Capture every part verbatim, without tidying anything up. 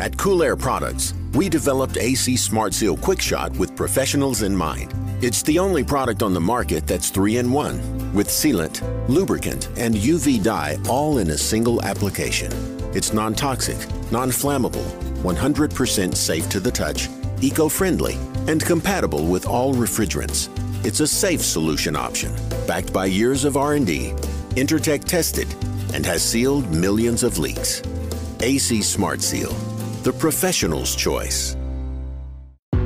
At Cool Air Products, we developed A C Smart Seal Quick Shot with professionals in mind. It's the only product on the market that's three in one, with sealant, lubricant, and U V dye all in a single application. It's non-toxic, non-flammable, one hundred percent safe to the touch, eco-friendly, and compatible with all refrigerants. It's a safe solution option, backed by years of R and D, Intertech tested, and has sealed millions of leaks. A C Smart Seal, the professional's choice. I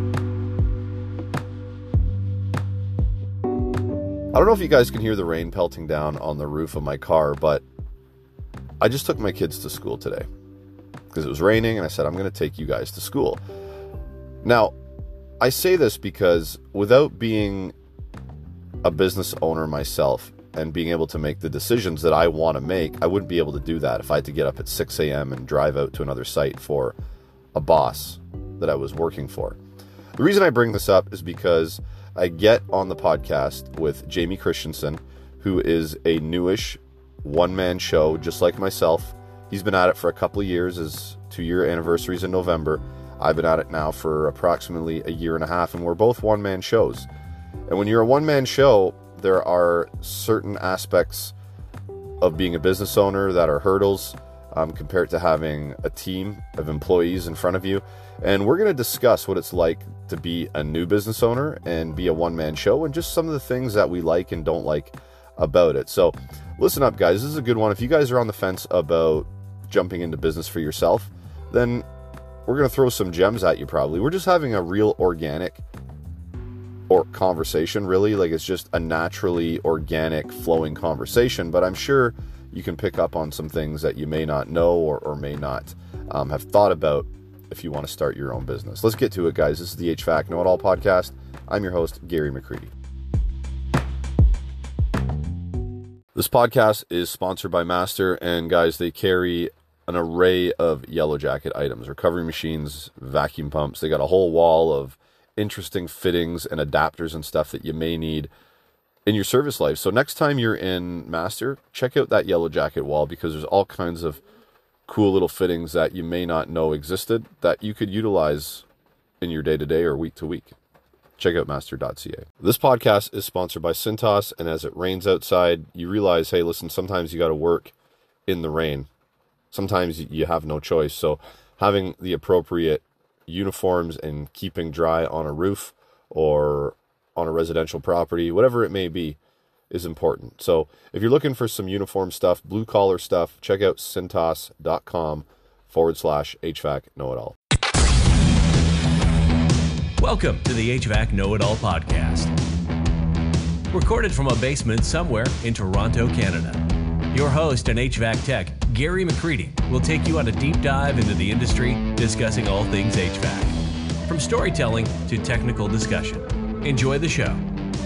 don't know if you guys can hear the rain pelting down on the roof of my car, but I just took my kids to school today because it was raining, and I said, I'm going to take you guys to school. Now, I say this because without being a business owner myself and being able to make the decisions that I want to make, I wouldn't be able to do that if I had to get up at six a.m. and drive out to another site for a boss that I was working for. The reason I bring this up is because I get on the podcast with Jamie Christensen, who is a newish one-man show, just like myself. He's been at it for a couple of years. His two-year anniversary is in November. I've been at it now for approximately a year and a half, and we're both one-man shows. And when you're a one-man show, there are certain aspects of being a business owner that are hurdles um, compared to having a team of employees in front of you. And we're going to discuss what it's like to be a new business owner and be a one-man show, and just some of the things that we like and don't like about it. So listen up, guys. This is a good one. If you guys are on the fence about jumping into business for yourself, then we're going to throw some gems at you probably. We're just having a real organic or conversation, really. Like, it's just a naturally organic flowing conversation, but I'm sure you can pick up on some things that you may not know or, or may not um, have thought about if you want to start your own business. Let's get to it, guys. This is the H V A C Know It All podcast. I'm your host, Gary McCready. This podcast is sponsored by Master, and guys, they carry an array of Yellow Jacket items, recovery machines, vacuum pumps. They got a whole wall of interesting fittings and adapters and stuff that you may need in your service life. So next time you're in Master, check out that Yellow Jacket wall, because there's all kinds of cool little fittings that you may not know existed that you could utilize in your day-to-day or week-to-week. Check out master dot c a. This podcast is sponsored by Cintas, and as it rains outside, you realize, hey, listen, sometimes you got to work in the rain. Sometimes you have no choice. So having the appropriate uniforms and keeping dry on a roof or on a residential property, whatever it may be, is important. So if you're looking for some uniform stuff, blue collar stuff, check out cintas.com forward slash HVAC Know It All. Welcome to the H V A C Know It All podcast. Recorded from a basement somewhere in Toronto, Canada. Your host and H V A C tech, Gary McCready, will take you on a deep dive into the industry, discussing all things H V A C, from storytelling to technical discussion. Enjoy the show.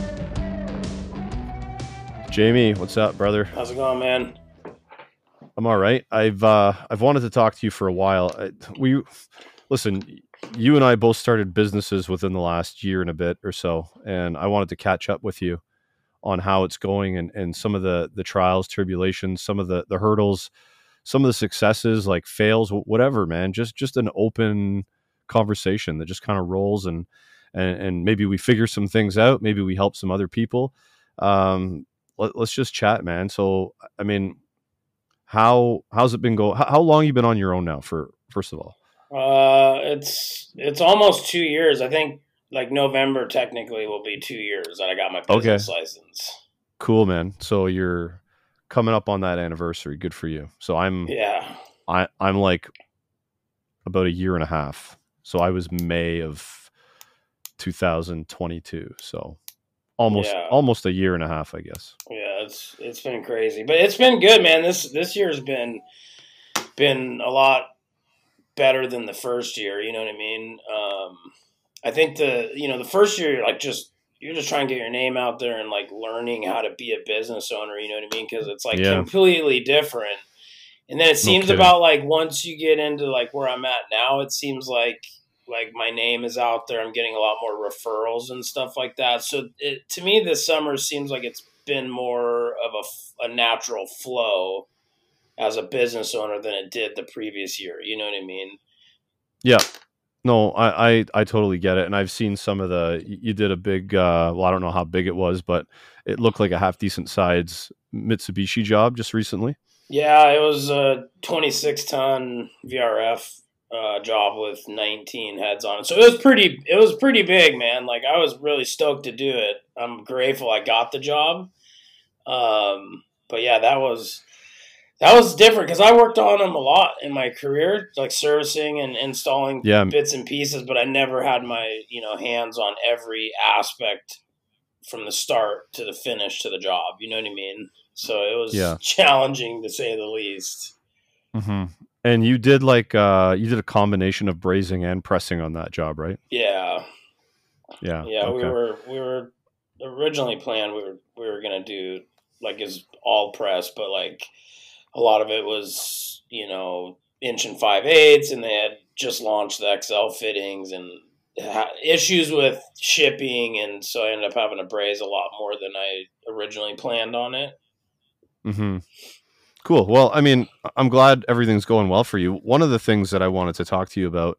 Jamie, what's up, brother? How's it going, man? I'm all right. I've uh, I've wanted to talk to you for a while. I, we listen. You and I both started businesses within the last year and a bit or so, and I wanted to catch up with you on how it's going and, and some of the, the trials, tribulations, some of the, the hurdles, some of the successes, like fails, whatever, man. Just just an open conversation that just kind of rolls, and, and and maybe we figure some things out. Maybe we help some other people. Um, let, let's just chat, man. So, I mean, how how's it been going? How, how long you been on your own now? For first of all. Uh, it's it's almost two years. I think like November technically will be two years that I got my business okay. license. Cool, man. So you're coming up on that anniversary. Good for you. So I'm yeah. I I'm like about a year and a half. So I was May of two thousand twenty-two. So almost yeah. almost a year and a half, I guess. Yeah, it's it's been crazy, but it's been good, man. This this year's been been a lot better than the first year, you know what I mean? Um, I think the, you know, the first year, you're like just, you're just trying to get your name out there and like learning how to be a business owner, you know what I mean? Cause it's like yeah. completely different. And then it seems no about like, once you get into like where I'm at now, it seems like, like my name is out there. I'm getting a lot more referrals and stuff like that. So it, to me, this summer seems like it's been more of a, a natural flow as a business owner than it did the previous year. You know what I mean? Yeah. No, I, I, I totally get it. And I've seen some of the, you did a big, uh, well, I don't know how big it was, but it looked like a half decent size Mitsubishi job just recently. Yeah, it was a twenty-six ton V R F uh, job with nineteen heads on it. So it was pretty, it was pretty big, man. Like I was really stoked to do it. I'm grateful I got the job. Um, but yeah, that was, that was different because I worked on them a lot in my career, like servicing and installing Yeah. bits and pieces, but I never had my, you know, hands on every aspect from the start to the finish to the job. You know what I mean? So it was Yeah. challenging to say the least. Mm-hmm. And you did like, uh, you did a combination of brazing and pressing on that job, right? Yeah. Yeah. Yeah. Okay. We were, we were originally planned, we were, we were going to do like is all press, but like, a lot of it was, you know, inch and five eighths, and they had just launched the X L fittings and ha- issues with shipping, and so I ended up having to braze a lot more than I originally planned on it. Mm-hmm. Cool. Well, I mean, I'm glad everything's going well for you. One of the things that I wanted to talk to you about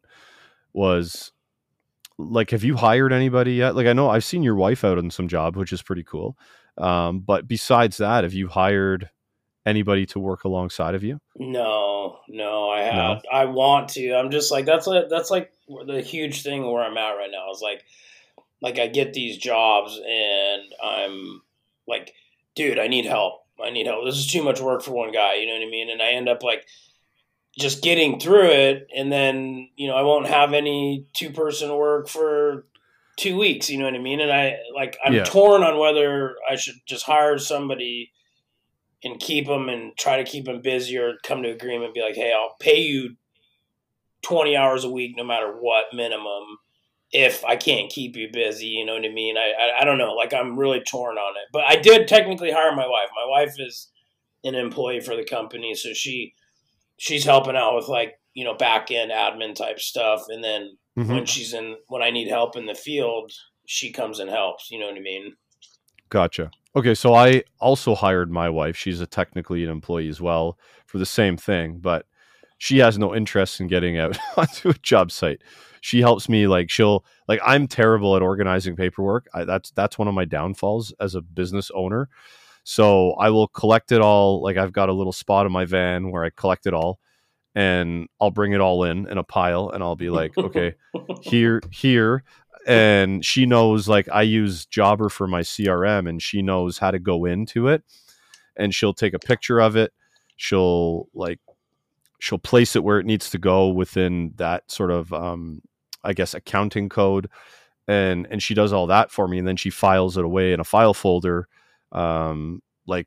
was, like, have you hired anybody yet? Like, I know I've seen your wife out on some job, which is pretty cool. Um, but besides that, have you hired anybody to work alongside of you? No, no, I have. No? I want to. I'm just like that's like that's like the huge thing where I'm at right now is like, like I get these jobs and I'm like, dude, I need help. I need help. This is too much work for one guy. You know what I mean? And I end up like just getting through it, and then you know I won't have any two person work for two weeks. You know what I mean? And I like I'm Yeah. torn on whether I should just hire somebody and keep them and try to keep them busy, or come to agreement and be like, hey, I'll pay you twenty hours a week no matter what minimum if I can't keep you busy. You know what I mean? I, I, I don't know. Like I'm really torn on it. But I did technically hire my wife. My wife is an employee for the company, so she she's helping out with like, you know, back end admin type stuff. And then Mm-hmm. when she's in when I need help in the field, she comes and helps. You know what I mean? Gotcha. Okay, so I also hired my wife. She's a technically an employee as well for the same thing, but she has no interest in getting out onto a job site. She helps me, like she'll like I'm terrible at organizing paperwork. I, that's that's one of my downfalls as a business owner. So I will collect it all. Like I've got a little spot in my van where I collect it all, and I'll bring it all in in a pile, and I'll be like, okay, here, here. And she knows, like, I use Jobber for my C R M, and she knows how to go into it, and she'll take a picture of it. She'll like, she'll place it where it needs to go within that sort of, um, I guess, accounting code. And, and she does all that for me. And then she files it away in a file folder. Um, like,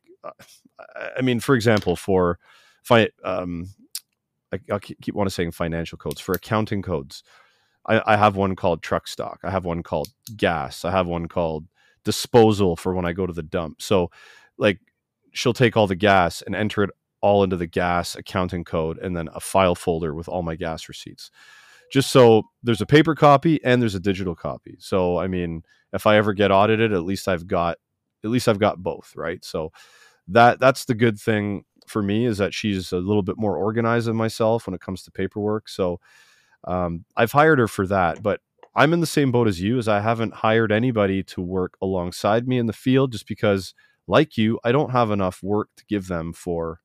I mean, for example, for fi- um, I, I keep want to saying financial codes, for accounting codes. I, I have one called truck stock. I have one called gas. I have one called disposal for when I go to the dump. So like she'll take all the gas and enter it all into the gas accounting code, and then a file folder with all my gas receipts. Just so there's a paper copy and there's a digital copy. So, I mean, if I ever get audited, at least I've got, at least I've got both. Right. So that, that's the good thing for me, is that she's a little bit more organized than myself when it comes to paperwork. So, Um, I've hired her for that, but I'm in the same boat as you, as I haven't hired anybody to work alongside me in the field, just because, like you, I don't have enough work to give them for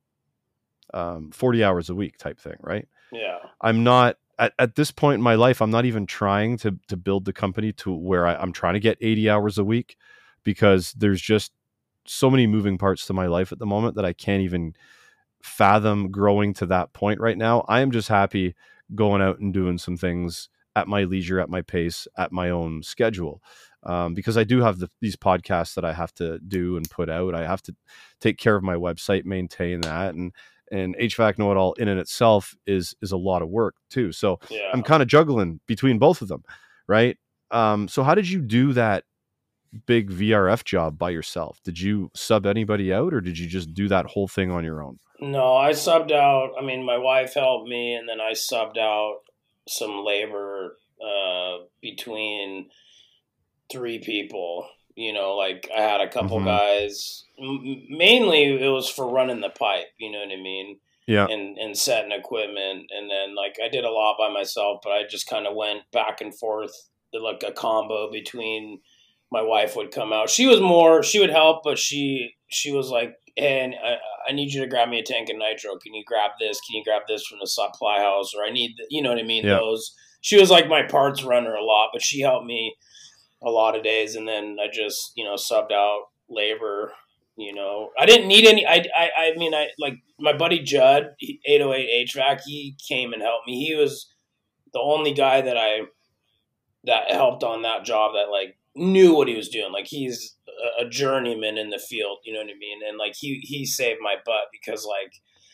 um, forty hours a week type thing, right? Yeah. I'm not, at, at this point in my life, I'm not even trying to to build the company to where I, I'm trying to get eighty hours a week, because there's just so many moving parts to my life at the moment that I can't even fathom growing to that point right now. I am just happy going out and doing some things at my leisure, at my pace, at my own schedule. Um, because I do have the, these podcasts that I have to do and put out. I have to take care of my website, maintain that. And, and H V A C Know It All in and itself is, is a lot of work too. So Yeah. I'm kind of juggling between both of them. Right. Um, so how did you do that big V R F job by yourself? Did you sub anybody out, or did you just do that whole thing on your own? No, I subbed out. I mean, my wife helped me, and then I subbed out some labor uh, between three people. You know, like I had a couple Mhm. guys. M- mainly, it was for running the pipe. You know what I mean? Yeah. And, and setting equipment. And then like I did a lot by myself, but I just kind of went back and forth, like a combo between my wife would come out. She was more, she would help, but she, she was like, hey, I, I need you to grab me a tank of nitro. Can you grab this? Can you grab this from the supply house? Or I need, the, you know what I mean? Yeah. Those, she was like my parts runner a lot, but she helped me a lot of days. And then I just, you know, subbed out labor. You know, I didn't need any. I, I, I mean, I like my buddy Judd, eight oh eight H V A C. He came and helped me. He was the only guy that I that helped on that job that like knew what he was doing. Like he's a, a journeyman in the field. You know what I mean? And like he he saved my butt because like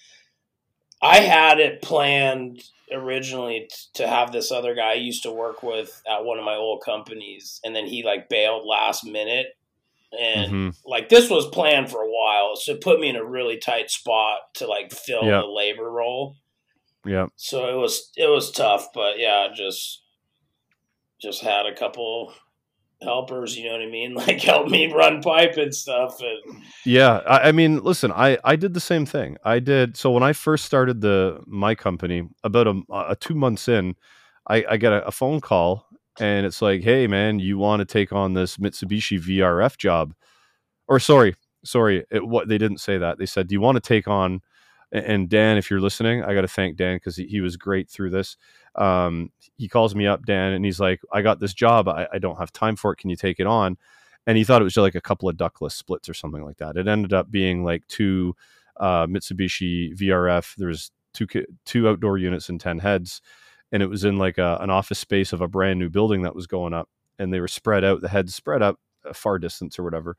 I had it planned originally t- to have this other guy I used to work with at one of my old companies, and then he like bailed last minute. And mm-hmm. like this was planned for a while, so it put me in a really tight spot to like fill yep. the labor role. Yeah. So it was it was tough, but yeah, just just had a couple helpers, you know what I mean? Like help me run pipe and stuff. And yeah, I, I mean, listen, I I did the same thing. I did so when I first started the my company, about a, a two months in, I, I got a, a phone call. And it's like, hey, man, you want to take on this Mitsubishi V R F job? Or sorry, sorry, it, what they didn't say that. They said, do you want to take on? And Dan, if you're listening, I got to thank Dan because he, he was great through this. Um, he calls me up, Dan, and he's like, I got this job. I, I don't have time for it. Can you take it on? And he thought it was just like a couple of ductless splits or something like that. It ended up being like two uh, Mitsubishi V R F. There's two two outdoor units and ten heads. And it was in like a, an office space of a brand new building that was going up, and they were spread out, the heads spread up a far distance or whatever.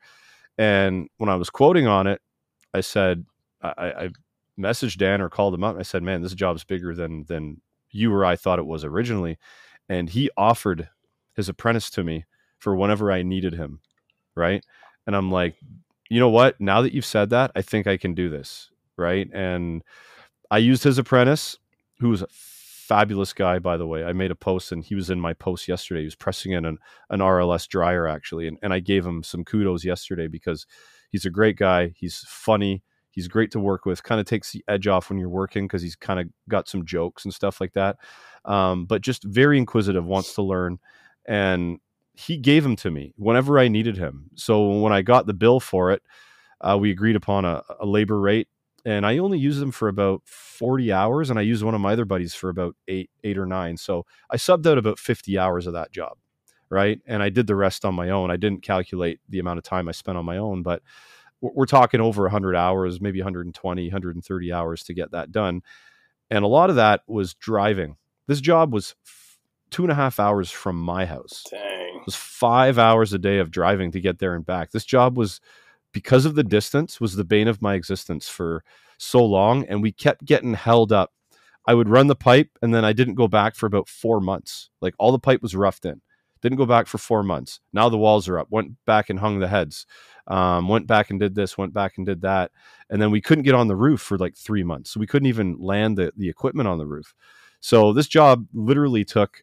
And when I was quoting on it, I said, I, I messaged Dan or called him up. I said, man, this job's bigger than, than you or I thought it was originally. And he offered his apprentice to me for whenever I needed him. Right. And I'm like, you know what, now that you've said that, I think I can do this. Right. And I used his apprentice, who was a fabulous guy, by the way. I made a post and he was in my post yesterday. He was pressing in an, an R L S dryer actually. And, and I gave him some kudos yesterday because he's a great guy. He's funny. He's great to work with, kind of takes the edge off when you're working because he's kind of got some jokes and stuff like that. Um, but just very inquisitive, wants to learn. And he gave him to me whenever I needed him. So when I got the bill for it, uh, we agreed upon a, a labor rate. And I only used them for about forty hours, and I used one of my other buddies for about eight, eight or nine. So I subbed out about fifty hours of that job, right? And I did the rest on my own. I didn't calculate the amount of time I spent on my own, but we're talking over one hundred hours, maybe one hundred twenty, one hundred thirty hours to get that done. And a lot of that was driving. This job was f- two and a half hours from my house. Dang. It was five hours a day of driving to get there and back. This job was, because of the distance, was the bane of my existence for so long. And we kept getting held up. I would run the pipe and then I didn't go back for about four months. Like all the pipe was roughed in. Didn't go back for four months. Now the walls are up. Went back and hung the heads. Um, went back and did this. Went back and did that. And then we couldn't get on the roof for like three months. So we couldn't even land the, the equipment on the roof. So this job literally took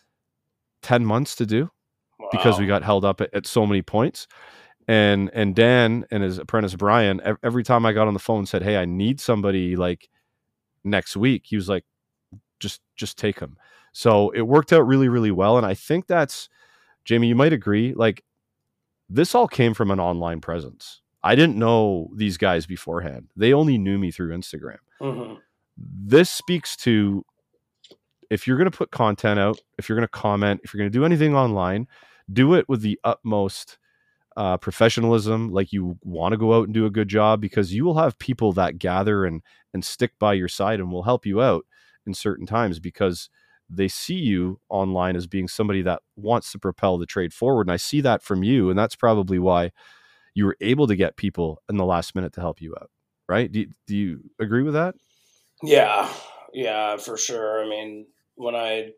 ten months to do. Wow. Because we got held up at, at so many points. And and Dan and his apprentice Brian, every time I got on the phone and said, hey, I need somebody like next week, he was like, just just take him. So it worked out really, really well. And I think that's, Jamie, you might agree, like this all came from an online presence. I didn't know these guys beforehand. They only knew me through Instagram. Mm-hmm. This speaks to, if you're going to put content out, if you're going to comment, if you're going to do anything online, do it with the utmost uh, professionalism, like you want to go out and do a good job, because you will have people that gather and, and stick by your side and will help you out in certain times because they see you online as being somebody that wants to propel the trade forward. And I see that from you. And that's probably why you were able to get people in the last minute to help you out. Right. Do, do you agree with that? Yeah. Yeah, for sure. I mean, when I,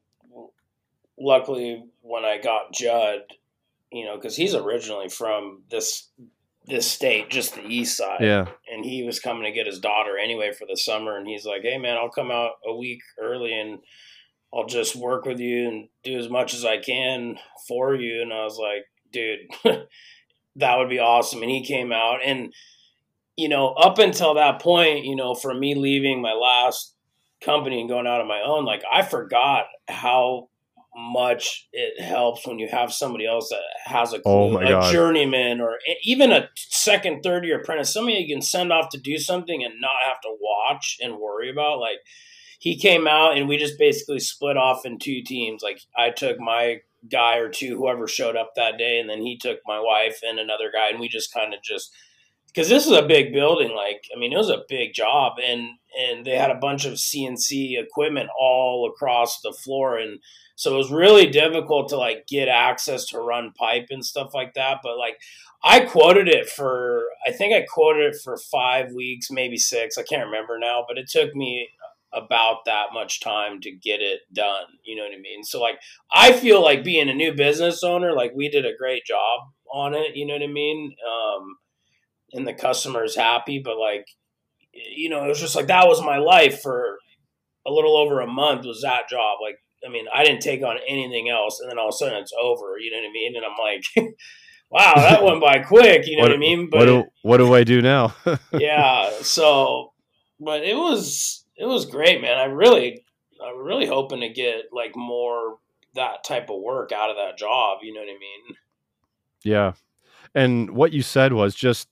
luckily when I got Judd, you know, cause he's originally from this, this state, just the east side. Yeah. And he was coming to get his daughter anyway for the summer. And he's like, hey man, I'll come out a week early and I'll just work with you and do as much as I can for you. And I was like, dude, that would be awesome. And he came out and you know, up until that point, you know, from me leaving my last company and going out on my own, like I forgot how much it helps when you have somebody else that has a Oh clue, my a God. journeyman or even a second, third year apprentice, somebody you can send off to do something and not have to watch and worry about. Like he came out and we just basically split off in two teams. Like I took my guy or two, whoever showed up that day, and then he took my wife and another guy, and we just kind of just, because this is a big building. Like, I mean, it was a big job, and and they had a bunch of C N C equipment all across the floor, and so it was really difficult to like get access to run pipe and stuff like that. But like, I quoted it for, I think I quoted it for five weeks, maybe six. I can't remember now, but it took me about that much time to get it done. You know what I mean? So like, I feel like being a new business owner, like we did a great job on it. You know what I mean? Um, and the customer's happy, but like, you know, it was just like, that was my life for a little over a month was that job. Like, I mean, I didn't take on anything else, and then all of a sudden it's over, you know what I mean? And I'm like, wow, that went by quick, you know what, what I mean? But what do, what do I do now? Yeah. So, but it was, it was great, man. I really, I'm really hoping to get like more that type of work out of that job. You know what I mean? Yeah. And what you said was just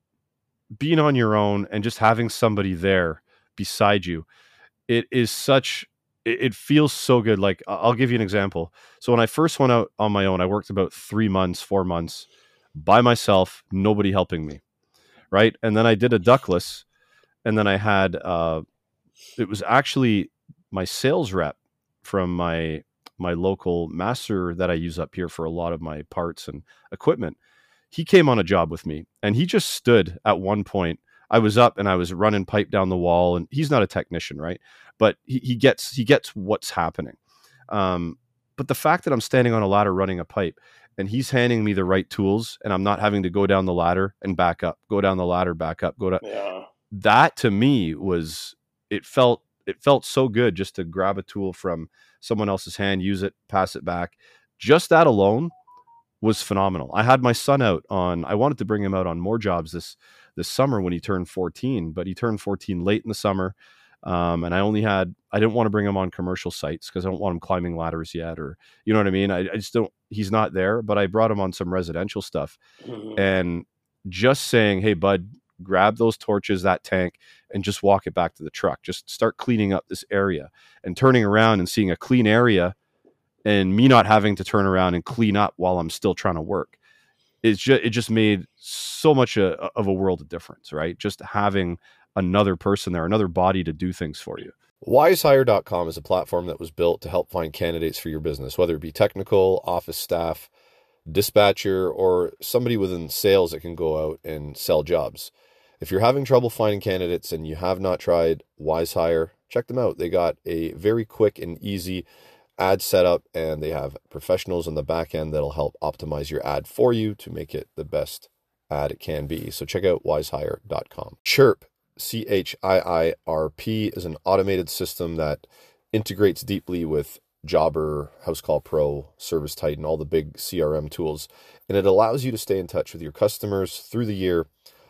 being on your own and just having somebody there beside you. It is such, it, it feels so good. Like I'll give you an example. So when I first went out on my own, I worked about three months, four months by myself, nobody helping me. Right. And then I did a ductless, and then I had, uh, it was actually my sales rep from my, my local master that I use up here for a lot of my parts and equipment. He came on a job with me, and he just stood at one point. I was up and I was running pipe down the wall, and he's not a technician, right? But he, he gets, he gets what's happening. Um, but the fact that I'm standing on a ladder running a pipe, and he's handing me the right tools, and I'm not having to go down the ladder and back up, go down the ladder, back up, go down. Yeah. That to me was, it felt, it felt so good just to grab a tool from someone else's hand, use it, pass it back. Just that alone was phenomenal. I had my son out on, I wanted to bring him out on more jobs this, this summer when he turned fourteen, but he turned fourteen late in the summer. Um, and I only had, I didn't want to bring him on commercial sites because I don't want him climbing ladders yet, or, you know what I mean? I, I just don't, he's not there, but I brought him on some residential stuff. Mm-hmm. And just saying, hey, bud, grab those torches, that tank, and just walk it back to the truck. Just start cleaning up this area, and turning around and seeing a clean area and me not having to turn around and clean up while I'm still trying to work. It's just, it just made so much a, of a world of difference, right? Just having another person there, another body to do things for you. wise hire dot com is a platform that was built to help find candidates for your business, whether it be technical, office staff, dispatcher, or somebody within sales that can go out and sell jobs. If you're having trouble finding candidates and you have not tried WiseHire, check them out. They got a very quick and easy ad setup, and they have professionals on the back end that'll help optimize your ad for you to make it the best ad it can be. So check out wise hire dot com. Chirp, C H I I R P, is an automated system that integrates deeply with Jobber, House Call Pro, Service Titan, all the big C R M tools. And it allows you to stay in touch with your customers through the year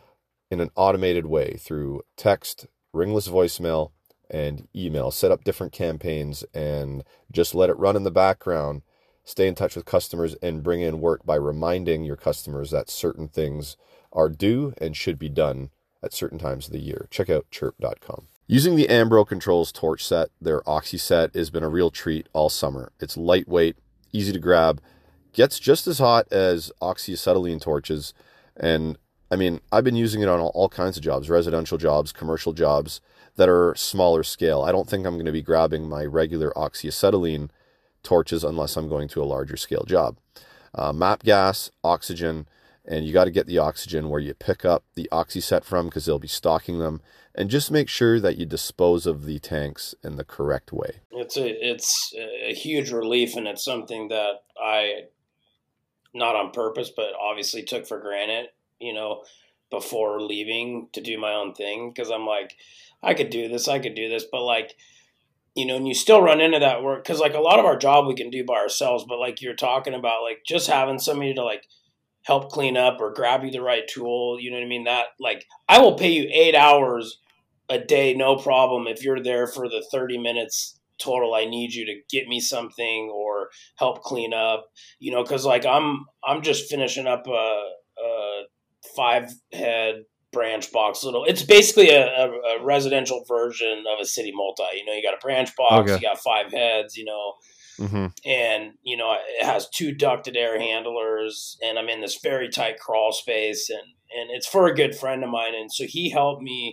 in an automated way through text, ringless voicemail, and email. Set up different campaigns and just let it run in the background. Stay in touch with customers and bring in work by reminding your customers that certain things are due and should be done at certain times of the year. Check out chirp dot com. Using the Ambro Controls torch set, their Oxy set, has been a real treat all summer. It's lightweight, easy to grab, gets just as hot as oxyacetylene torches. And I mean, I've been using it on all, all kinds of jobs, residential jobs, commercial jobs that are smaller scale. I don't think I'm going to be grabbing my regular oxyacetylene torches unless I'm going to a larger scale job. Uh, map gas, oxygen, and you got to get the oxygen where you pick up the Oxy set from, because they'll be stocking them. And just make sure that you dispose of the tanks in the correct way. It's a, it's a huge relief, and it's something that I, not on purpose, but obviously took for granted, you know, before leaving to do my own thing. Because I'm like, I could do this, I could do this, but like, you know, and you still run into that work, because like a lot of our job we can do by ourselves, but like you're talking about, like just having somebody to like help clean up or grab you the right tool. You know what I mean? That like, I will pay you eight hours a day, no problem, if you're there for the thirty minutes total I need you to get me something or help clean up, you know, because like I'm I'm just finishing up a, a five head branch box little. It's basically a, a, a residential version of a city multi. You know, you got a branch box, okay. You got five heads, you know, mm-hmm. and you know it has two ducted air handlers, and I'm in this very tight crawl space, and and it's for a good friend of mine, and so he helped me.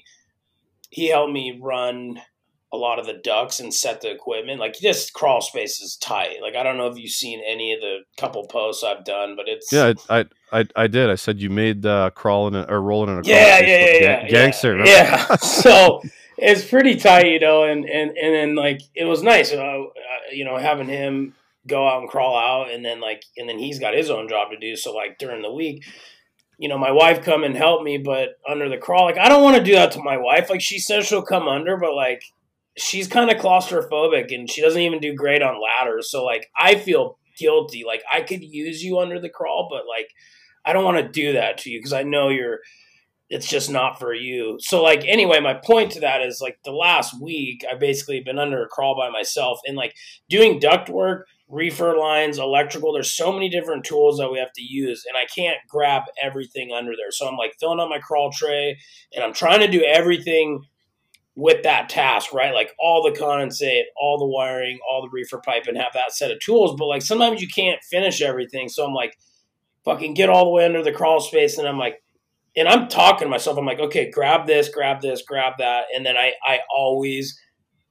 He helped me run a lot of the ducts and set the equipment. Like this crawl space is tight. Like I don't know if you've seen any of the couple posts I've done, but it's yeah. I I I did. I said you made uh, crawling or rolling in a crawl yeah, space yeah, yeah, gang- yeah, gangster. Yeah. yeah. So it's pretty tight, you know, and and and then like it was nice, uh, you know, having him go out and crawl out, and then like and then he's got his own job to do. So like during the week, you know, my wife come and help me, but under the crawl, like I don't want to do that to my wife. Like she says she'll come under, but like she's kind of claustrophobic and she doesn't even do great on ladders. So like I feel guilty. Like I could use you under the crawl, but like I don't want to do that to you because I know you're it's just not for you. So like anyway, my point to that is like the last week I've basically been under a crawl by myself and like doing duct work, reefer lines, electrical. There's so many different tools that we have to use, and I can't grab everything under there. So I'm like filling up my crawl tray, and I'm trying to do everything with that task, right? Like all the condensate, all the wiring, all the reefer pipe, and have that set of tools. But like sometimes you can't finish everything. So I'm like, fucking get all the way under the crawl space, and I'm like, and I'm talking to myself. I'm like, okay, grab this, grab this, grab that, and then I I always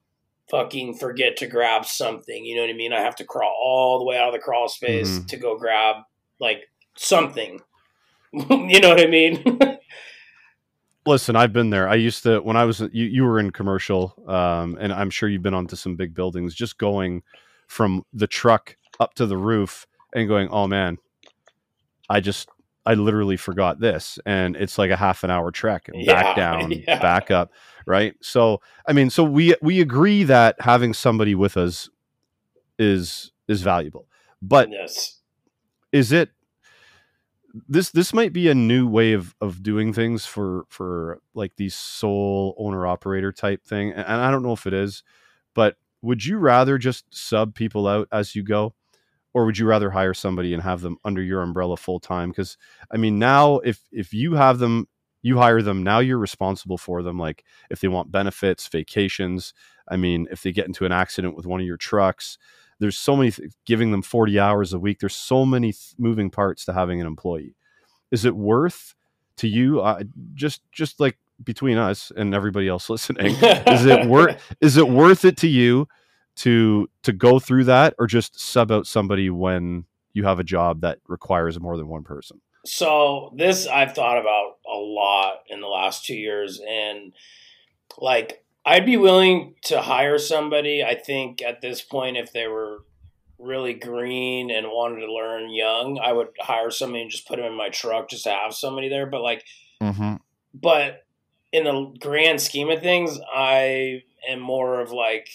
fucking forget to grab something. You know what I mean? I have to crawl all the way out of the crawl space mm-hmm. to go grab like something. You know what I mean? Listen, I've been there. I used to, when I was, you, you were in commercial, um, and I'm sure you've been onto some big buildings, just going from the truck up to the roof and going, oh man, I just, I literally forgot this. And it's like a half an hour trek, back yeah, down, yeah. back up. Right. So, I mean, so we, we agree that having somebody with us is, is valuable, but yes. is it, this, this might be a new way of, of doing things for, for like these sole owner operator type thing. And I don't know if it is, but would you rather just sub people out as you go? Or would you rather hire somebody and have them under your umbrella full time? Because I mean, now if, if you have them, you hire them, now you're responsible for them. Like if they want benefits, vacations, I mean, if they get into an accident with one of your trucks, there's so many, th- giving them forty hours a week. There's so many th- moving parts to having an employee. Is it worth to you? Uh, just, just like between us and everybody else listening, is it worth, is it worth it to you to, to go through that, or just sub out somebody when you have a job that requires more than one person? So this I've thought about a lot in the last two years, and like I'd be willing to hire somebody. I think at this point, if they were really green and wanted to learn young, I would hire somebody and just put them in my truck just to have somebody there. But like, mm-hmm. but in the grand scheme of things, I am more of like,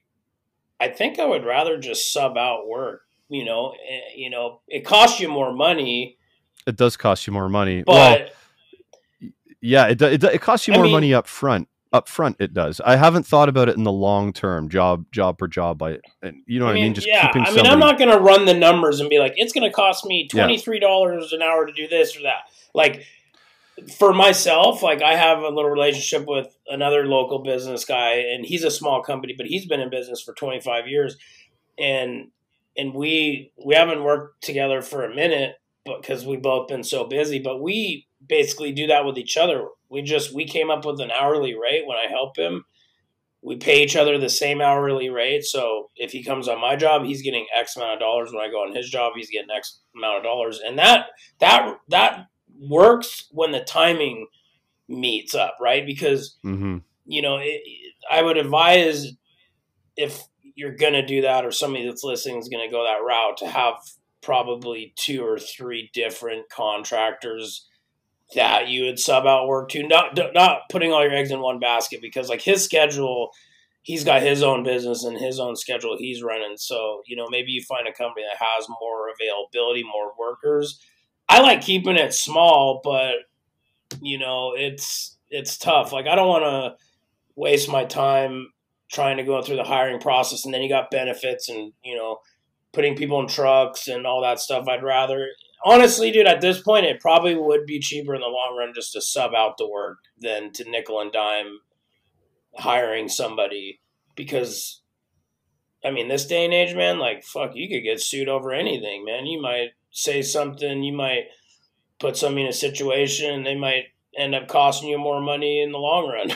I think I would rather just sub out work. You know, you know, it costs you more money. It does cost you more money. But well, yeah, it, it it costs you more I mean, money up front. Up front, it does. I haven't thought about it in the long term, job job per job. By and you know what I mean? I mean just yeah, keeping. I mean, somebody... I'm not going to run the numbers and be like, it's going to cost me twenty-three dollars yeah. an hour to do this or that. Like for myself, like I have a little relationship with another local business guy, and he's a small company, but he's been in business for twenty-five years, and and we we haven't worked together for a minute. Because we've both been so busy, but we basically do that with each other. We just, we came up with an hourly rate when I help him. We pay each other the same hourly rate. So if he comes on my job, he's getting X amount of dollars. When I go on his job, he's getting X amount of dollars. And that, that, that works when the timing meets up, right? Because, mm-hmm. you know, it, I would advise if you're going to do that, or somebody that's listening is going to go that route, to have probably two or three different contractors that you would sub out work to, not not putting all your eggs in one basket, because like his schedule, he's got his own business and his own schedule he's running. So, you know, maybe you find a company that has more availability, more workers, I like keeping it small, but you know, it's it's tough. Like I don't want to waste my time trying to go through the hiring process, and then you got benefits and, you know, putting people in trucks and all that stuff. I'd rather, honestly, dude, at this point, it probably would be cheaper in the long run just to sub out the work than to nickel and dime hiring somebody, because I mean, this day and age, man, like, fuck, you could get sued over anything, man. You might say something, you might put somebody in a situation, they might end up costing you more money in the long run.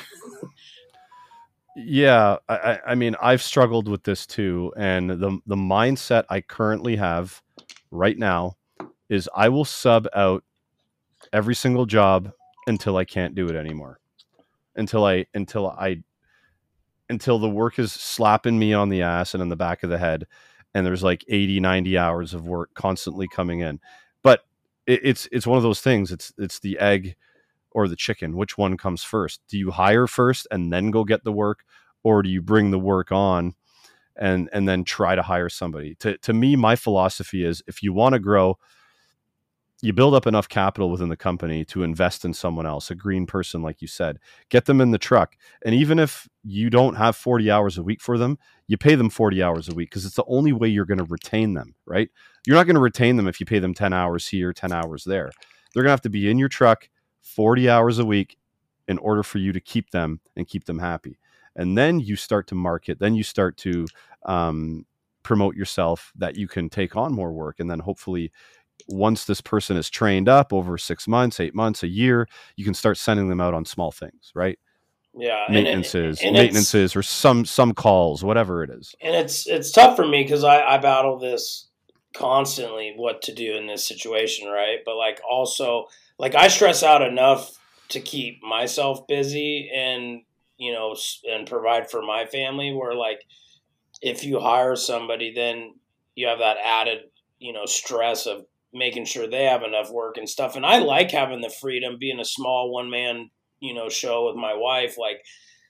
Yeah, I, I mean, I've struggled with this too, and the the mindset I currently have right now is I will sub out every single job until I can't do it anymore, until I until I until the work is slapping me on the ass and in the back of the head, and there's like eighty, ninety hours of work constantly coming in. But it, it's it's one of those things. It's it's the egg or the chicken. Which one comes first? Do you hire first and then go get the work, or do you bring the work on and and then try to hire somebody? To to me, my philosophy is, if you want to grow, you build up enough capital within the company to invest in someone else, a green person, like you said, get them in the truck. And even if you don't have forty hours a week for them, you pay them forty hours a week, because it's the only way you're going to retain them, right? You're not going to retain them if you pay them ten hours here, ten hours there. They're going to have to be in your truck forty hours a week in order for you to keep them and keep them happy. And then you start to market, then you start to um, promote yourself that you can take on more work. And then hopefully once this person is trained up over six months, eight months, a year, you can start sending them out on small things, right? Yeah. Maintenances, and, and maintenances or some, some calls, whatever it is. And it's, it's tough for me, because I, I battle this constantly, what to do in this situation. Right. But like, also, like, I stress out enough to keep myself busy and, you know, and provide for my family, where like, if you hire somebody, then you have that added, you know, stress of making sure they have enough work and stuff. And I like having the freedom, being a small one man, you know, show with my wife. Like,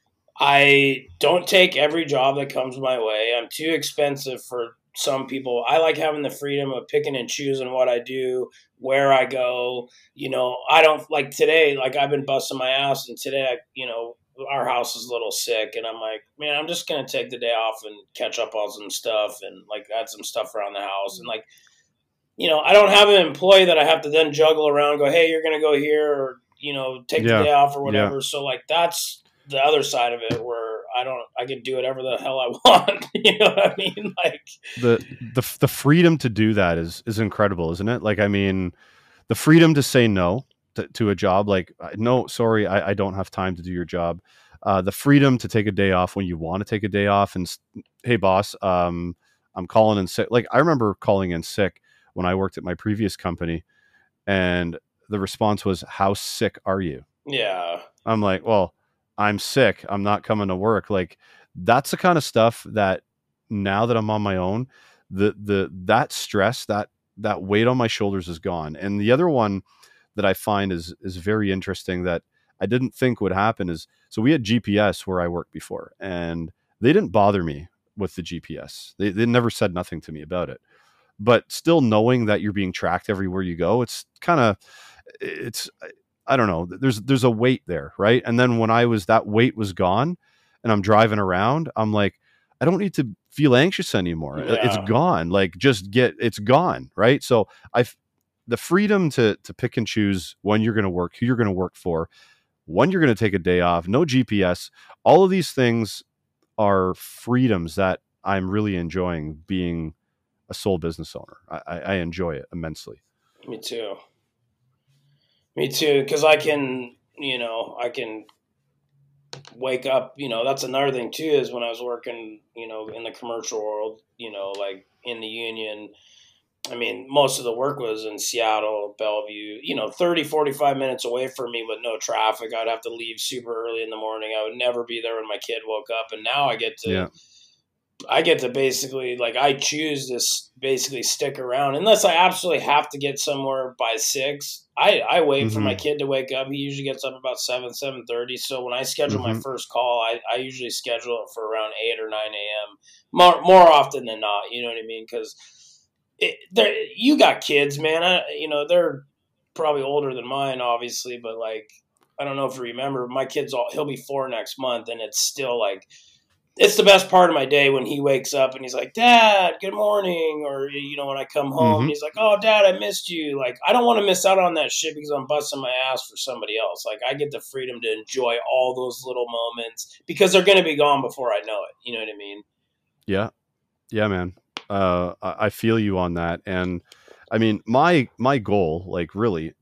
I don't take every job that comes my way. I'm too expensive for some people. I like having the freedom of picking and choosing what I do, where I go. You know, I don't like today, like I've been busting my ass, and today, I, you know, our house is a little sick, and I'm like, man, I'm just going to take the day off and catch up on some stuff and like add some stuff around the house. And like, you know, I don't have an employee that I have to then juggle around, go, hey, you're going to go here, or, you know, take yeah. the day off or whatever. Yeah. So like, that's the other side of it, where I don't, I can do whatever the hell I want. You know what I mean? Like the, the, the freedom to do that is, is incredible, isn't it? Like, I mean, the freedom to say no to, to a job, like, no, sorry, I, I don't have time to do your job. Uh, the freedom to take a day off when you want to take a day off, and, hey boss, um, I'm calling in sick. Like, I remember calling in sick when I worked at my previous company, and the response was, how sick are you? Yeah. I'm like, well, I'm sick. I'm not coming to work. Like, that's the kind of stuff that now that I'm on my own, the, the, that stress, that, that weight on my shoulders is gone. And the other one that I find is, is very interesting that I didn't think would happen is, so we had G P S where I worked before, and they didn't bother me with the G P S. They, they never said nothing to me about it. But still knowing that you're being tracked everywhere you go, it's kind of, it's, I don't know, there's, there's a weight there. Right. And then when I was, that weight was gone and I'm driving around, I'm like, I don't need to feel anxious anymore. Yeah. It's gone. Like, just get, it's gone. Right. So I've, the freedom to, to pick and choose when you're going to work, who you're going to work for, when you're going to take a day off, no G P S, all of these things are freedoms that I'm really enjoying being a sole business owner. I, I enjoy it immensely. Me too. Me too. Cause I can, you know, I can wake up, you know, that's another thing too, is when I was working, you know, in the commercial world, you know, like in the union, I mean, most of the work was in Seattle, Bellevue, you know, thirty, forty-five minutes away from me with no traffic. I'd have to leave super early in the morning. I would never be there when my kid woke up. And now I get to, yeah. I get to basically, like, I choose to basically stick around unless I absolutely have to get somewhere by six. I, I wait mm-hmm. for my kid to wake up. He usually gets up about seven, seven thirty. So when I schedule mm-hmm. my first call, I, I usually schedule it for around eight or nine a.m. More, more often than not, you know what I mean? Because you got kids, man. I, you know, they're probably older than mine, obviously, but like, I don't know if you remember, my kid's all, he'll be four next month, and it's still like, it's the best part of my day when he wakes up and he's like, Dad, good morning. Or, you know, when I come home, Mm-hmm. he's like, oh, Dad, I missed you. Like, I don't want to miss out on that shit because I'm busting my ass for somebody else. Like, I get the freedom to enjoy all those little moments because they're going to be gone before I know it. You know what I mean? Yeah. Yeah, man. Uh, I I feel you on that. And I mean, my, my goal, like really,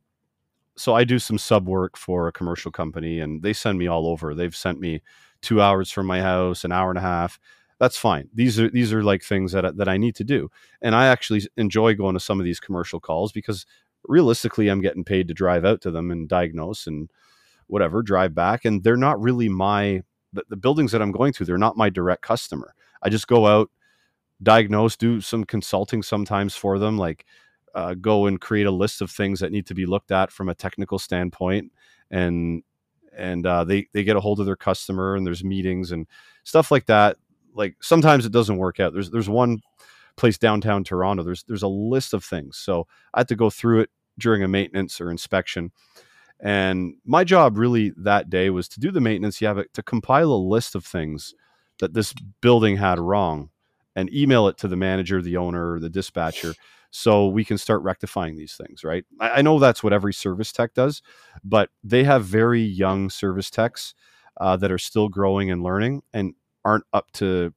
so I do some sub work for a commercial company and they send me all over. They've sent me two hours from my house, an hour and a half. That's fine. These are, these are like things that, that I need to do. And I actually enjoy going to some of these commercial calls because realistically I'm getting paid to drive out to them and diagnose and whatever, drive back. And they're not really my, the, the buildings that I'm going to, they're not my direct customer. I just go out, diagnose, do some consulting sometimes for them, like uh, go and create a list of things that need to be looked at from a technical standpoint. And, and uh, they, they get a hold of their customer and there's meetings and stuff like that. Like sometimes it doesn't work out. There's, there's one place downtown Toronto. There's, there's a list of things. So I had to go through it during a maintenance or inspection. And my job really that day was to do the maintenance. You have it to compile a list of things that this building had wrong and email it to the manager, the owner, or the dispatcher, so we can start rectifying these things, right? I, I know that's what every service tech does, but they have very young service techs uh, that are still growing and learning and aren't up to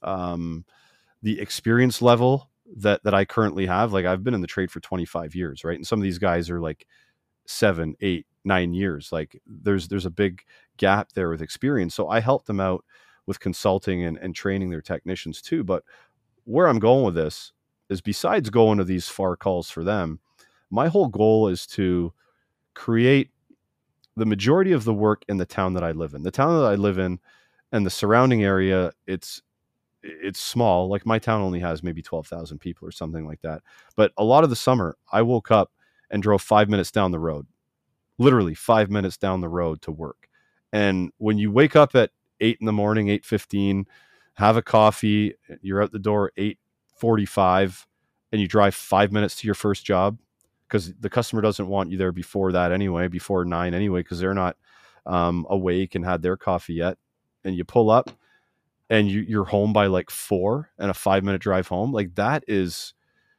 um, the experience level that, that I currently have. Like I've been in the trade for twenty-five years, right? And some of these guys are like seven, eight, nine years. Like there's, there's a big gap there with experience. So I help them out with consulting and, and training their technicians too. But where I'm going with this is besides going to these far calls for them, my whole goal is to create the majority of the work in the town that I live in. The town that I live in and the surrounding area, it's it's small. Like my town only has maybe twelve thousand people or something like that. But a lot of the summer, I woke up and drove five minutes down the road, literally five minutes down the road to work. And when you wake up at eight in the morning, eight fifteen, have a coffee, you're out the door eight forty-five, and you drive five minutes to your first job because the customer doesn't want you there before that anyway, before nine anyway, because they're not um, awake and had their coffee yet. And you pull up and you, you're home by like four and a five minute drive home. Like that is,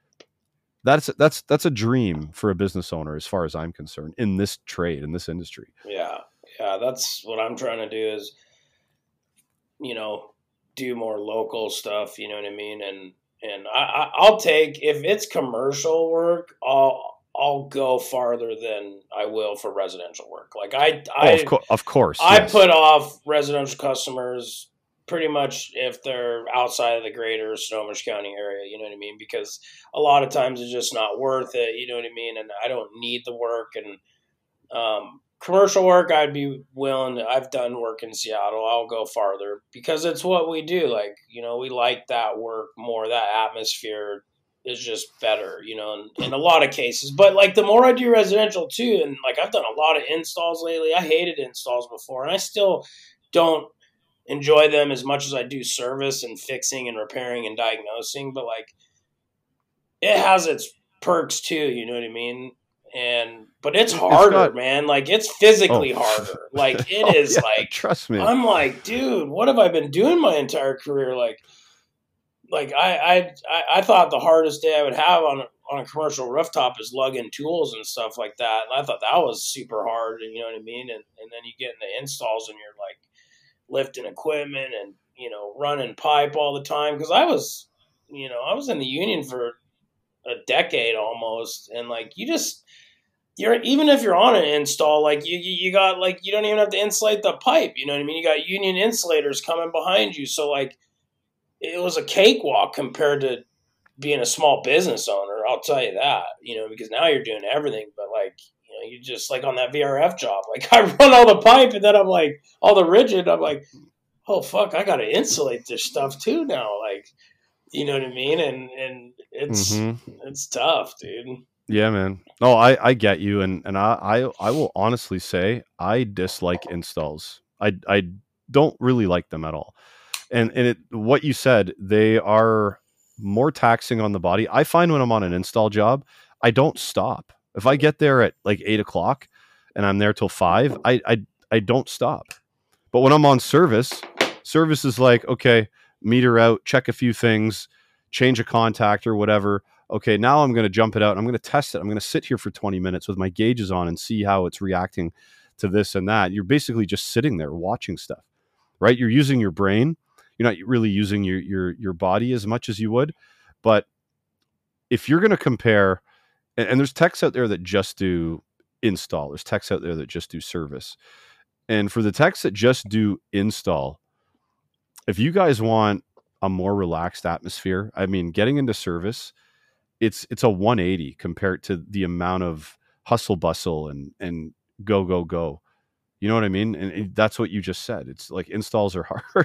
that's, that's, that's a dream for a business owner as far as I'm concerned in this trade, in this industry. Yeah. Yeah. That's what I'm trying to do is, you know, do more local stuff, you know what I mean? And, and I, I, I'll take, if it's commercial work, I'll, I'll go farther than I will for residential work. Like I, I, oh, of, co- of course, I yes. put off residential customers pretty much if they're outside of the greater Snohomish County area, you know what I mean? Because a lot of times it's just not worth it, you know what I mean? And I don't need the work. And, um, commercial work, I'd be willing to, I've done work in Seattle. I'll go farther because it's what we do. Like, you know, we like that work more. That atmosphere is just better, you know, in, in a lot of cases. But like the more I do residential too, and like I've done a lot of installs lately. I hated installs before, and I still don't enjoy them as much as I do service and fixing and repairing and diagnosing. But like it has its perks too, you know what I mean? And but it's harder, it's got, man. Like it's physically oh. harder. Like it oh, is yeah, like trust me. I'm like, dude, what have I been doing my entire career? Like, like I I I thought the hardest day I would have on on a commercial rooftop is lugging tools and stuff like that. And I thought that was super hard. And you know what I mean? And and then you get into installs and you're like lifting equipment and you know running pipe all the time because I was you know I was in the union for a decade almost, and like you just. You're even if you're on an install, like you, you got like you don't even have to insulate the pipe. You know what I mean? You got union insulators coming behind you, so like it was a cakewalk compared to being a small business owner. I'll tell you that. You know, because now you're doing everything, but like you know, you just like on that V R F job, like I run all the pipe, and then I'm like all the rigid. I'm like, oh fuck, I got to insulate this stuff too now. Like, you know what I mean? And and it's mm-hmm. it's tough, dude. Yeah, man. No, I, I get you. And, and I, I, I will honestly say I dislike installs. I, I don't really like them at all. And, and it, what you said, they are more taxing on the body. I find when I'm on an install job, I don't stop. If I get there at like eight o'clock and I'm there till five, I, I, I don't stop. But when I'm on service, service is like, okay, meter out, check a few things, change a contactor, whatever. Okay, now I'm going to jump it out. I'm going to test it. I'm going to sit here for twenty minutes with my gauges on and see how it's reacting to this and that. You're basically just sitting there watching stuff, right? You're using your brain. You're not really using your your your body as much as you would. But if you're going to compare, and, and there's techs out there that just do install. There's techs out there that just do service. And for the techs that just do install, if you guys want a more relaxed atmosphere, I mean, getting into service, it's it's a one eighty compared to the amount of hustle bustle and and go go go. You know what I mean? And it, that's what you just said. It's like installs are hard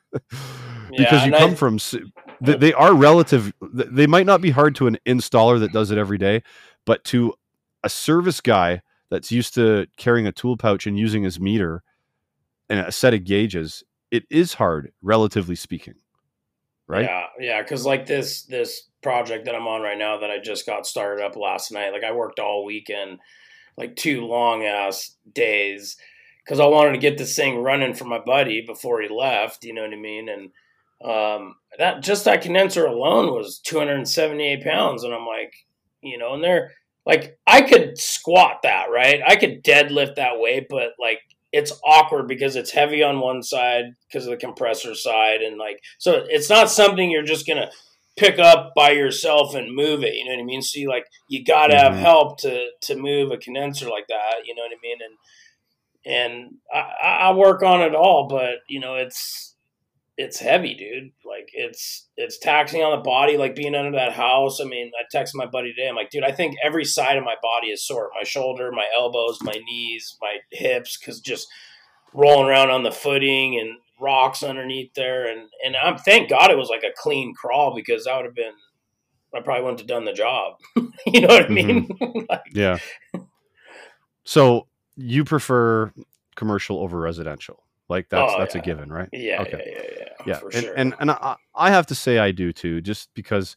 because yeah, you come I, from they, they are relative. They might not be hard to an installer that does it every day, but to a service guy that's used to carrying a tool pouch and using his meter and a set of gauges, it is hard, relatively speaking. Right? Yeah, yeah, because like this this project that I'm on right now that I just got started up last night, like I worked all weekend, like two long ass days, because I wanted to get this thing running for my buddy before he left. You know what I mean? And um, that just that condenser alone was two hundred seventy-eight pounds, and I'm like, you know, and they're like, I could squat that, right? I could deadlift that weight, but like, it's awkward because it's heavy on one side because of the compressor side. And like, so it's not something you're just going to pick up by yourself and move it. You know what I mean? So you like, you got to have Mhm. help to, to move a condenser like that. You know what I mean? And, and I, I work on it all, but you know, it's, it's heavy, dude. Like it's, it's taxing on the body, like being under that house. I mean, I texted my buddy today. I'm like, dude, I think every side of my body is sore. My shoulder, my elbows, my knees, my hips, cause just rolling around on the footing and rocks underneath there. And, and I'm, thank God it was like a clean crawl because that would have been, I probably wouldn't have done the job. You know what I mean? Like, Yeah. So you prefer commercial over residential? Like that's Oh, that's yeah. a given, right? yeah, Okay. yeah, yeah, yeah, Yeah, for and, sure. and and I, I have to say I do too, just because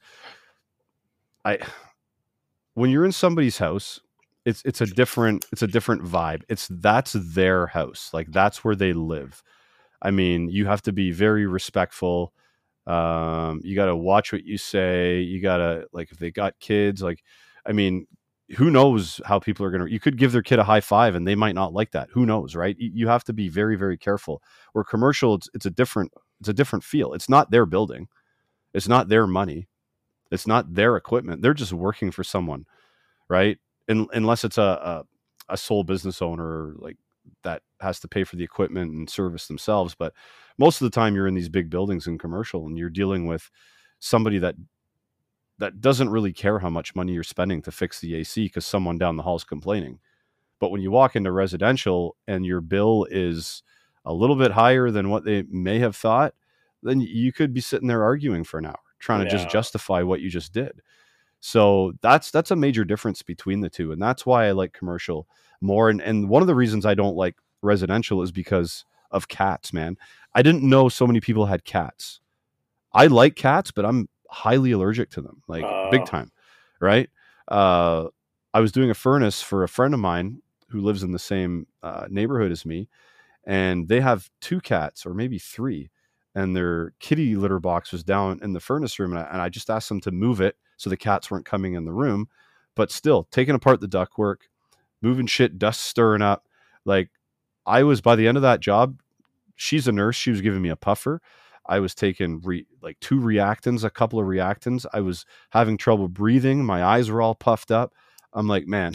I when you're in somebody's house, it's it's a different it's a different vibe. It's that's their house, like that's where they live. I mean, you have to be very respectful. Um, you got to watch what you say. You got to like if they got kids, like I mean, who knows how people are gonna. You could give their kid a high five and they might not like that. Who knows, right? You you have to be very very careful. Where commercial, it's it's a different it's a different feel. It's not their building. It's not their money. It's not their equipment. They're just working for someone, right? And unless it's a, a a sole business owner like that has to pay for the equipment and service themselves. But most of the time, you're in these big buildings in commercial, and you're dealing with somebody that that doesn't really care how much money you're spending to fix the A C because someone down the hall is complaining. But when you walk into residential and your bill is a little bit higher than what they may have thought, then you could be sitting there arguing for an hour, trying to just Yeah. justify what you just did. So that's that's a major difference between the two. And that's why I like commercial more. And, and one of the reasons I don't like residential is because of cats, man. I didn't know so many people had cats. I like cats, but I'm highly allergic to them, like Oh. big time, right? Uh, I was doing a furnace for a friend of mine who lives in the same uh, neighborhood as me, and they have two cats or maybe three, and their kitty litter box was down in the furnace room, and I, and I just asked them to move it so the cats weren't coming in the room, but still taking apart the ductwork, moving shit, dust stirring up. Like I was, by the end of that job, she's a nurse. She was giving me a puffer. I was taking re, like two reactants, a couple of reactants. I was having trouble breathing. My eyes were all puffed up. I'm like, man,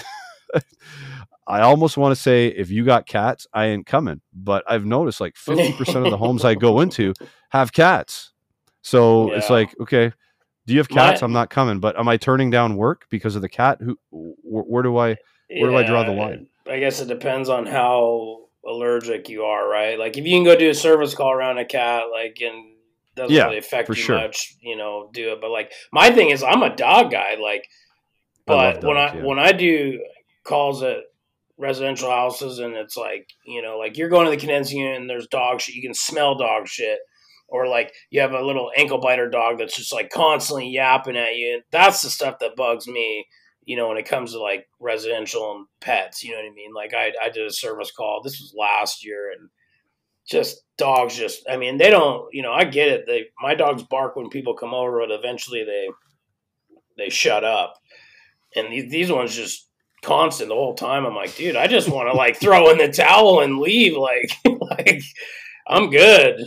I almost want to say if you got cats, I ain't coming. But I've noticed like fifty percent of the homes I go into have cats. So it's Yeah. like, okay, do you have cats? My- I'm not coming. But am I turning down work because of the cat? Who? Where, where do I? Where do I draw the line? I guess it depends on how allergic you are, right? Like if you can go do a service call around a cat, like and doesn't Yeah, really affect for you sure. much, you know, do it. But like my thing is, I'm a dog guy, like. I love But when dogs, I yeah. when I do calls at residential houses and it's like, you know, like you're going to the condensing unit and there's dog shit, you can smell dog shit. Or like you have a little ankle biter dog that's just like constantly yapping at you. That's the stuff that bugs me. you know, when it comes to like residential and pets, you know what I mean? Like I, I did a service call. This was last year, and just dogs just, I mean, they don't, you know, I get it. They, my dogs bark when people come over, but eventually they, they shut up. And these, these ones just constant the whole time. I'm like, dude, I just want to like throw in the towel and leave. Like, like I'm good.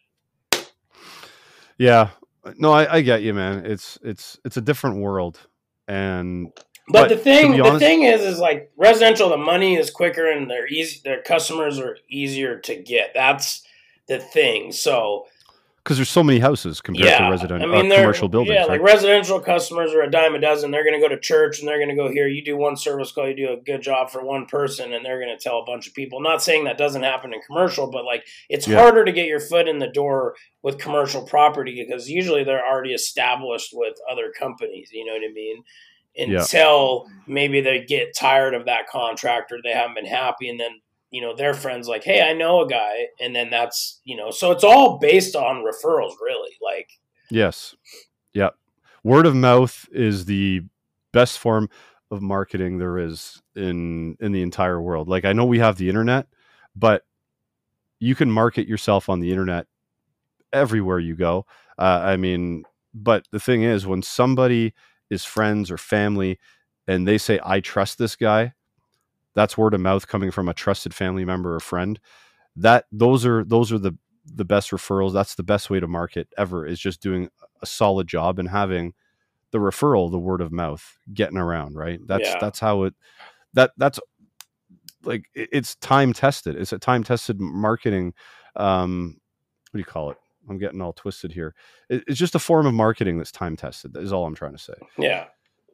Yeah, no, I, I get you, man. It's, it's, it's a different world. And, But, but the thing, the honest, thing is, is like residential, the money is quicker and they're easy. Their customers are easier to get. That's the thing. So, because there's so many houses compared yeah, to residential, I mean, uh, commercial buildings. Yeah, right? like residential customers are a dime a dozen. They're going to go to church and they're going to go here. You do one service call, you do a good job for one person, and they're going to tell a bunch of people. Not saying that doesn't happen in commercial, but like it's Yeah. harder to get your foot in the door with commercial property because usually they're already established with other companies. You know what I mean? Until yeah. maybe they get tired of that contractor, they haven't been happy, and then you know their friends like, hey, I know a guy, and then that's you know, so it's all based on referrals, really. Like, yes, yeah, word of mouth is the best form of marketing there is in in the entire world. Like, I know we have the internet, but you can market yourself on the internet everywhere you go. Uh, I mean, but the thing is, when somebody is friends or family and they say, I trust this guy, that's word of mouth coming from a trusted family member or friend. That those are those are the the best referrals. That's the best way to market ever, is just doing a solid job and having the referral, the word of mouth getting around, right? That's yeah. that's how it that that's like it's time tested. It's a time tested marketing. Um, what do you call it? I'm getting all twisted here. It's just a form of marketing that's time tested. That is all I'm trying to say. Yeah.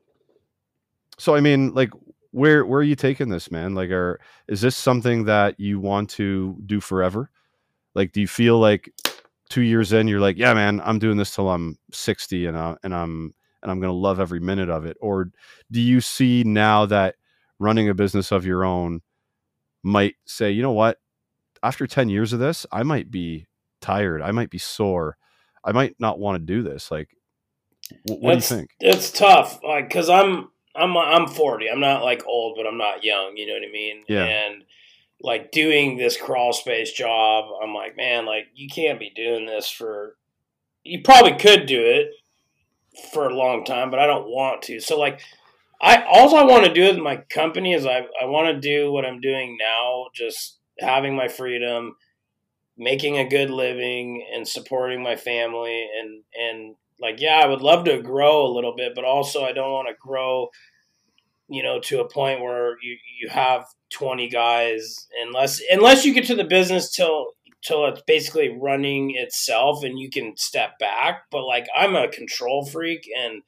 So, I mean, like, where, where are you taking this, man? Like, are, is this something that you want to do forever? Like, do you feel like two years in, you're like, yeah, man, I'm doing this till I'm sixty and I, and I'm, and I'm going to love every minute of it? Or do you see now that running a business of your own might say, you know what, after ten years of this, I might be tired. I might be sore. I might not want to do this. Like, wh- what it's, do you think? It's tough. Like, cause I'm, I'm, I'm forty. I'm not like old, but I'm not young. You know what I mean? Yeah. And like doing this crawl space job, I'm like, man, like you can't be doing this for, you probably could do it for a long time, but I don't want to. So like, I, all I want to do with my company is I, I want to do what I'm doing now, just having my freedom, making a good living and supporting my family. And, and like, yeah, I would love to grow a little bit, but also I don't want to grow, you know, to a point where you, you have twenty guys, unless, unless you get to the business till, till it's basically running itself and you can step back. But like, I'm a control freak and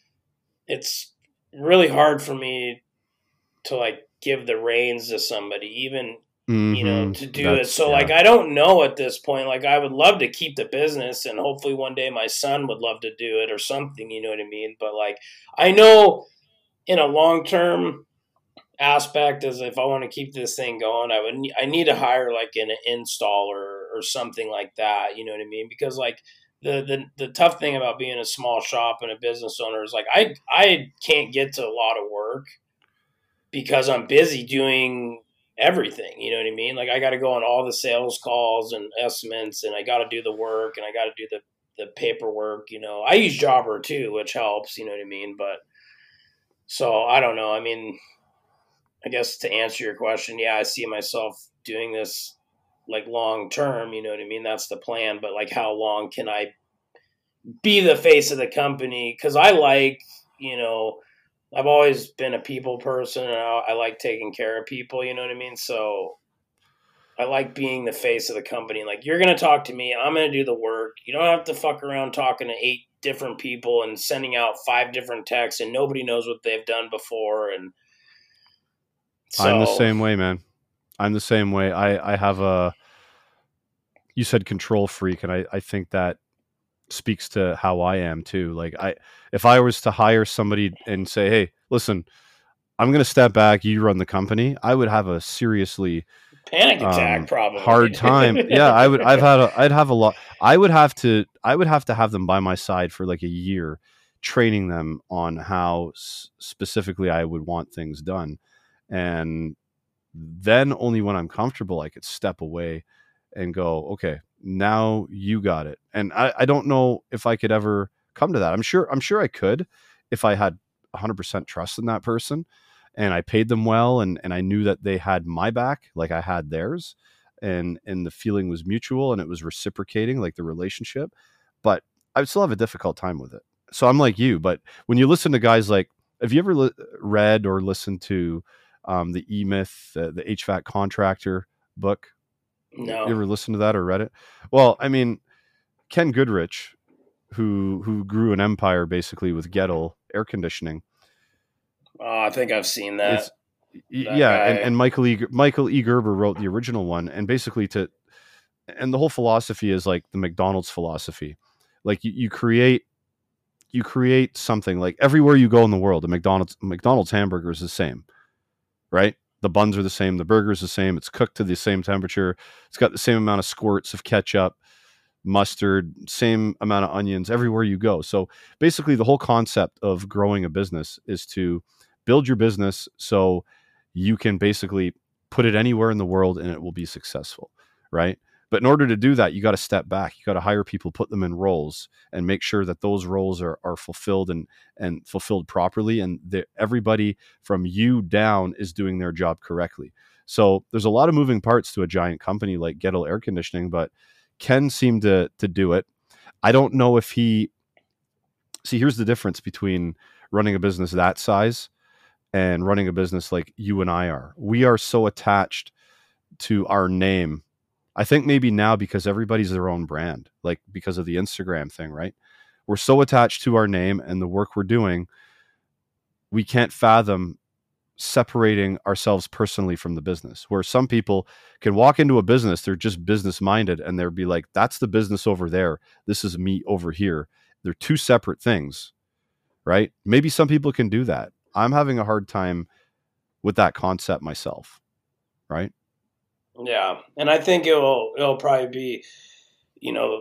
it's really hard for me to like give the reins to somebody, even, Mm-hmm. you know, to do That's, it. So yeah. like, I don't know at this point. Like, I would love to keep the business and hopefully one day my son would love to do it or something, you know what I mean? But like, I know in a long-term aspect, as if I want to keep this thing going, I would, I need to hire like an installer or something like that. You know what I mean? Because like the, the, the tough thing about being a small shop and a business owner is like, I, I can't get to a lot of work because I'm busy doing everything, you know what I mean? Like I got to go on all the sales calls and estimates, and I got to do the work, and I got to do the, the paperwork, you know. I use Jobber too, which helps, you know what I mean? But so I don't know. I mean, I guess to answer your question, yeah, I see myself doing this like long term, you know what I mean? That's the plan. But like, how long can I be the face of the company? Cause I like, you know, I've always been a people person, and I, I like taking care of people, you know what I mean? So I like being the face of the company. Like, you're going to talk to me, I'm going to do the work. You don't have to fuck around talking to eight different people and sending out five different texts, and nobody knows what they've done before. And so, I'm the same way, man. I'm the same way. I, I have a, you said control freak, and I, I think that speaks to how I am too. Like I, if I was to hire somebody and say, hey, listen, I'm going to step back, you run the company, I would have a seriously panic attack, um, probably hard time. Yeah. I would, I've had, a, I'd have a lot, I would have to, I would have to have them by my side for like a year, training them on how s- specifically I would want things done. And then only when I'm comfortable, I could step away and go, okay, now you got it. And I, I don't know if I could ever come to that. I'm sure, I'm sure I could if I had one hundred percent trust in that person and I paid them well, and, and I knew that they had my back like I had theirs, and and the feeling was mutual and it was reciprocating, like the relationship. But I would still have a difficult time with it. So I'm like you, but when you listen to guys like, have you ever li- read or listened to um, the E-Myth, uh, the H V A C Contractor book? No. You ever listened to that or read it? Well, I mean, Ken Goodrich, who who grew an empire basically with Gettle air conditioning. Oh, I think I've seen that. It's, yeah, and, and Michael E. Michael E. Gerber wrote the original one, and basically to, and the whole philosophy is like the McDonald's philosophy. Like you, you create, you create something. Like everywhere you go in the world, the McDonald's McDonald's hamburger is the same, right? The buns are the same, the burger's the same. It's cooked to the same temperature. It's got the same amount of squirts of ketchup, mustard, same amount of onions everywhere you go. So basically, the whole concept of growing a business is to build your business so you can basically put it anywhere in the world and it will be successful, right? But in order to do that, you got to step back. You got to hire people, put them in roles, and make sure that those roles are are fulfilled and and fulfilled properly, and that everybody from you down is doing their job correctly. So there's a lot of moving parts to a giant company like Gettle Air Conditioning, but Ken seemed to to do it. I don't know if he. See, here's the difference between running a business that size and running a business like you and I are. We are so attached to our name. I think maybe now because everybody's their own brand, like because of the Instagram thing, right? We're so attached to our name and the work we're doing, we can't fathom separating ourselves personally from the business. Where some people can walk into a business, they're just business minded, and they'll be like, that's the business over there. This is me over here. They're two separate things, right? Maybe some people can do that. I'm having a hard time with that concept myself, right? Yeah, and I think it'll it'll probably be, you know,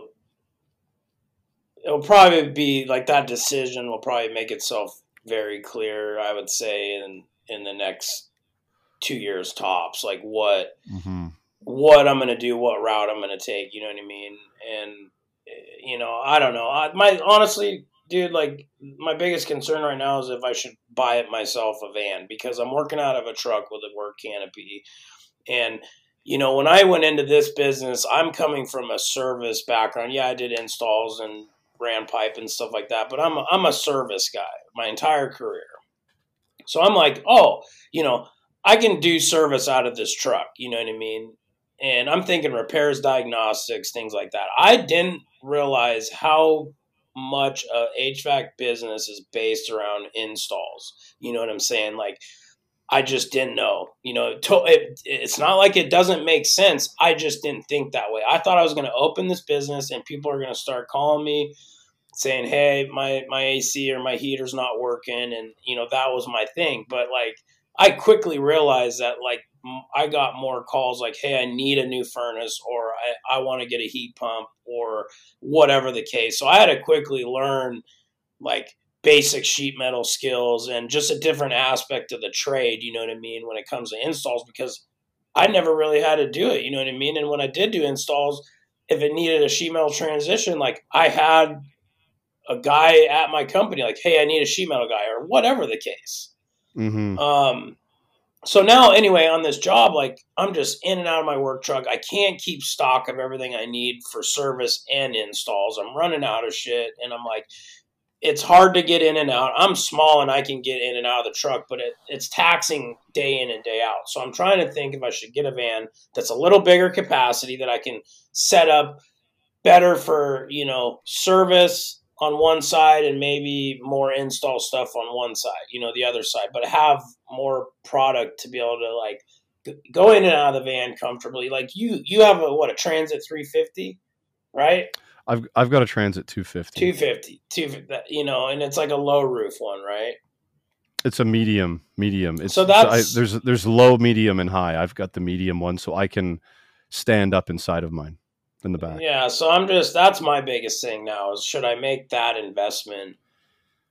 it'll probably be like that decision will probably make itself very clear, I would say, in in the next two years tops, like what mm-hmm. what I'm gonna do, what route I'm gonna take. You know what I mean? And you know, I don't know. I, my honestly, dude, like my biggest concern right now is if I should buy it myself a van, because I'm working out of a truck with a work canopy, and you know, when I went into this business, I'm coming from a service background. Yeah, I did installs and ran pipe and stuff like that, but I'm a, I'm a service guy my entire career. So I'm like, oh, you know, I can do service out of this truck. You know what I mean? And I'm thinking repairs, diagnostics, things like that. I didn't realize how much a H V A C business is based around installs. You know what I'm saying? Like, I just didn't know, you know, it, it's not like it doesn't make sense. I just didn't think that way. I thought I was going to open this business and people are going to start calling me saying, hey, my, my A C or my heater's not working. And, you know, that was my thing. But like, I quickly realized that like I got more calls like, hey, I need a new furnace, or I, I want to get a heat pump, or whatever the case. So I had to quickly learn like basic sheet metal skills and just a different aspect of the trade, you know what I mean, when it comes to installs, because I never really had to do it, you know what I mean? And when I did do installs, if it needed a sheet metal transition, like I had a guy at my company, like, hey, I need a sheet metal guy, or whatever the case. Mm-hmm. Um, so now anyway, on this job, like I'm just in and out of my work truck. I can't keep stock of everything I need for service and installs. I'm running out of shit. And I'm like, it's hard to get in and out. I'm small and I can get in and out of the truck, but it, it's taxing day in and day out. So I'm trying to think if I should get a van that's a little bigger capacity that I can set up better for, you know, service on one side and maybe more install stuff on one side, you know, the other side, but have more product to be able to like go in and out of the van comfortably. Like you, you have a, what, a Transit three fifty, right? I've I've got a Transit two fifty. two fifty, two fifty, you know, and it's like a low roof one, right? It's a medium, medium. It's, so that's I, there's there's low, medium, and high. I've got the medium one, so I can stand up inside of mine in the back. Yeah, so I'm just that's my biggest thing now is should I make that investment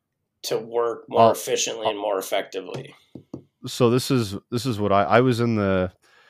to work more I'll, efficiently I'll, and more effectively. So this is this is what I I was in the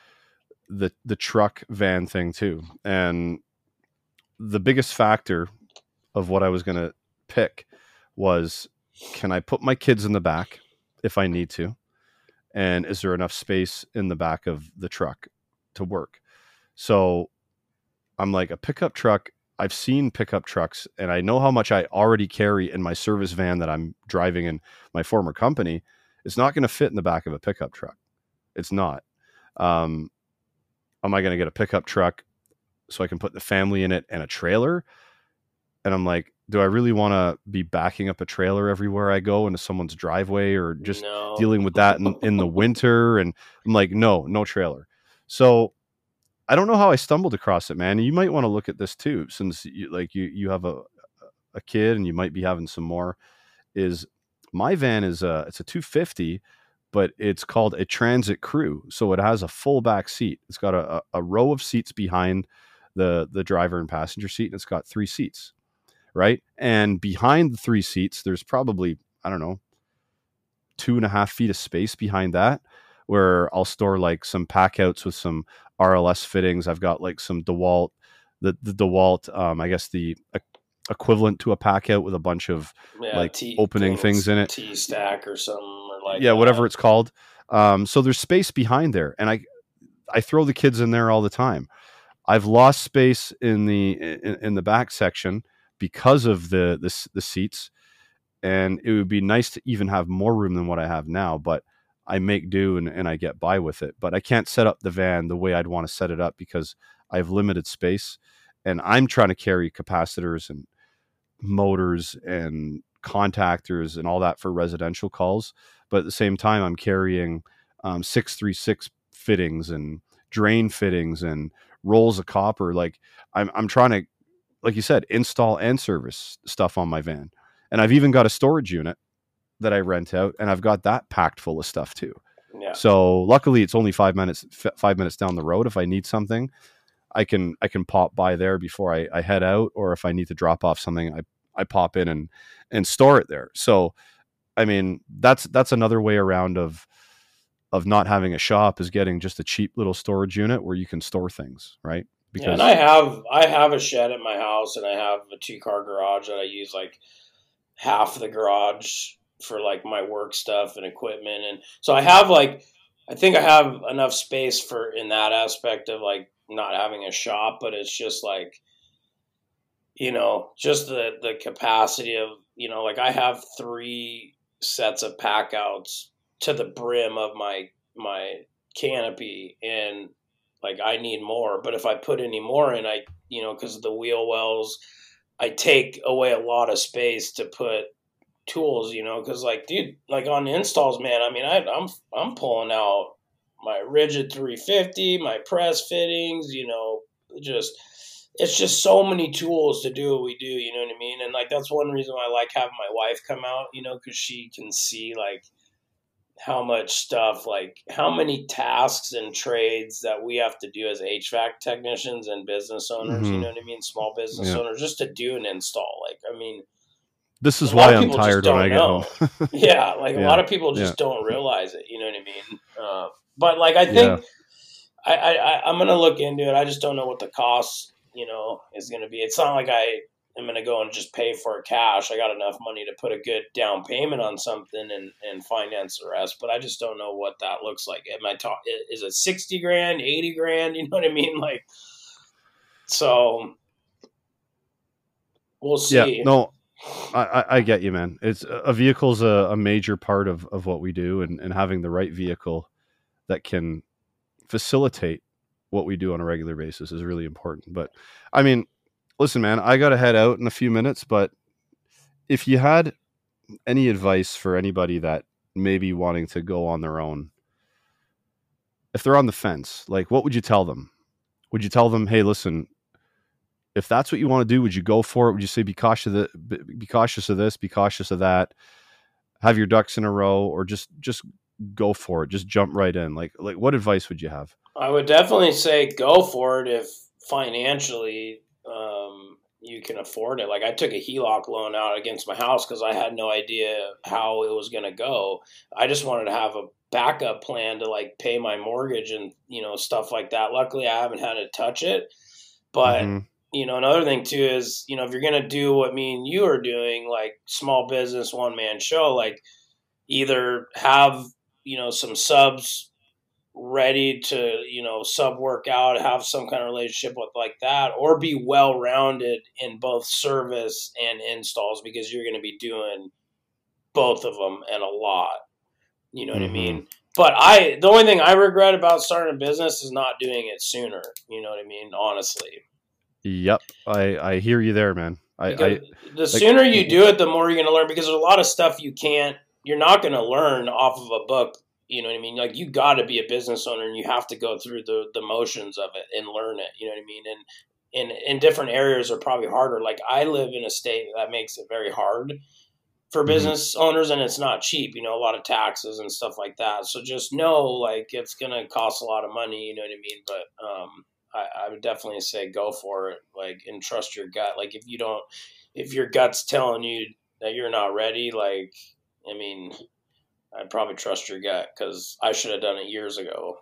the the truck van thing too, and the biggest factor of what I was going to pick was, can I put my kids in the back if I need to, and is there enough space in the back of the truck to work? So I'm like, a pickup truck, I've seen pickup trucks and I know how much I already carry in my service van that I'm driving in my former company. It's not going to fit in the back of a pickup truck. It's not. Um, am I going to get a pickup truck so I can put the family in it and a trailer? And I'm like, do I really want to be backing up a trailer everywhere I go into someone's driveway, or just No. dealing with that in, in the winter? And I'm like, no, no trailer. So I don't know how I stumbled across it, man. You might want to look at this too, since you, like you, you have a, a kid and you might be having some more. Is my van is a, it's a two fifty, but it's called a Transit Crew. So it has a full back seat. It's got a, a row of seats behind the, the driver and passenger seat, and it's got three seats, right? And behind the three seats, there's probably, I don't know, two and a half feet of space behind that, where I'll store like some pack outs with some R L S fittings. I've got like some DeWalt, the, the DeWalt, um, I guess the uh, equivalent to a pack out with a bunch of yeah, like T- opening things, things in it. T-stack or something, or like yeah, that. whatever it's called. Um, so there's space behind there, and I, I throw the kids in there all the time. I've lost space in the in, in the back section because of the, the the seats, and it would be nice to even have more room than what I have now, but I make do and, and I get by with it. But I can't set up the van the way I'd want to set it up because I have limited space, and I'm trying to carry capacitors and motors and contactors and all that for residential calls. But at the same time, I'm carrying um, six three six fittings and drain fittings and rolls of copper. Like I'm, I'm trying to, like you said, install and service stuff on my van. And I've even got a storage unit that I rent out, and I've got that packed full of stuff too. Yeah. So luckily it's only five minutes, f- five minutes down the road. If I need something, I can, I can pop by there before I, I head out. Or if I need to drop off something, I, I pop in and, and store it there. So, I mean, that's, that's another way around of, of not having a shop, is getting just a cheap little storage unit where you can store things. Right. Because yeah, and I have, I have a shed at my house, and I have a two car garage that I use like half of the garage for like my work stuff and equipment. And so I have like, I think I have enough space for, in that aspect of like not having a shop, but it's just like, you know, just the, the capacity of, you know, like I have three sets of pack outs to the brim of my, my canopy, and like I need more, but if I put any more in, I, you know, cause of the wheel wells, I take away a lot of space to put tools, you know, because like, dude, like on installs, man, I mean, I, I'm I'm pulling out my rigid three fifty, my press fittings, you know, just it's just so many tools to do what we do, you know what I mean? And like that's one reason why I like having my wife come out, you know, because she can see like how much stuff, like how many tasks and trades that we have to do as H V A C technicians and business owners, mm-hmm. you know what I mean? Small business yeah. owners, just to do an install. Like, I mean, this is why I'm tired when I get know. home. yeah. Like yeah. a lot of people just yeah. don't realize it. You know what I mean? Uh, but like, I think yeah. I, I, I'm going to look into it. I just don't know what the cost, you know, is going to be. It's not like I am going to go and just pay for it cash. I got enough money to put a good down payment on something and, and finance the rest, but I just don't know what that looks like. Am I talk, is it sixty grand, eighty grand? You know what I mean? Like, so we'll see. Yeah, no, I, I get you, man. It's a vehicle's a, a major part of, of what we do, and, and having the right vehicle that can facilitate what we do on a regular basis is really important. But I mean, listen, man, I got to head out in a few minutes, but if you had any advice for anybody that may be wanting to go on their own, if they're on the fence, like what would you tell them? Would you tell them, hey, listen, if that's what you want to do, would you go for it? Would you say, be cautious of the, be cautious of this, be cautious of that, have your ducks in a row, or just, just go for it? Just jump right in. Like, like what advice would you have? I would definitely say go for it if financially, um, you can afford it. Like I took a H E L O C loan out against my house because I had no idea how it was going to go. I just wanted to have a backup plan to like pay my mortgage and, you know, stuff like that. Luckily I haven't had to touch it, but mm-hmm. you know, another thing too is, you know, if you're going to do what me and you are doing, like small business, one man show, like either have, you know, some subs ready to, you know, sub work out, have some kind of relationship with like that, or be well-rounded in both service and installs, because you're going to be doing both of them and a lot, you know what mm-hmm. I mean? But I, the only thing I regret about starting a business is not doing it sooner. You know what I mean? Honestly. Yep. I, I hear you there, man. I, I the like, sooner you do it, the more you're going to learn, because there's a lot of stuff you can't, you're not going to learn off of a book. You know what I mean? Like you got to be a business owner and you have to go through the, the motions of it and learn it. You know what I mean? And in, in different areas are probably harder. Like I live in a state that makes it very hard for business mm-hmm. owners, and it's not cheap, you know, a lot of taxes and stuff like that. So just know like it's going to cost a lot of money, you know what I mean? But um, I, I would definitely say go for it, like, and trust your gut. Like if you don't, if your gut's telling you that you're not ready, like, I mean, I'd probably trust your gut, because I should have done it years ago.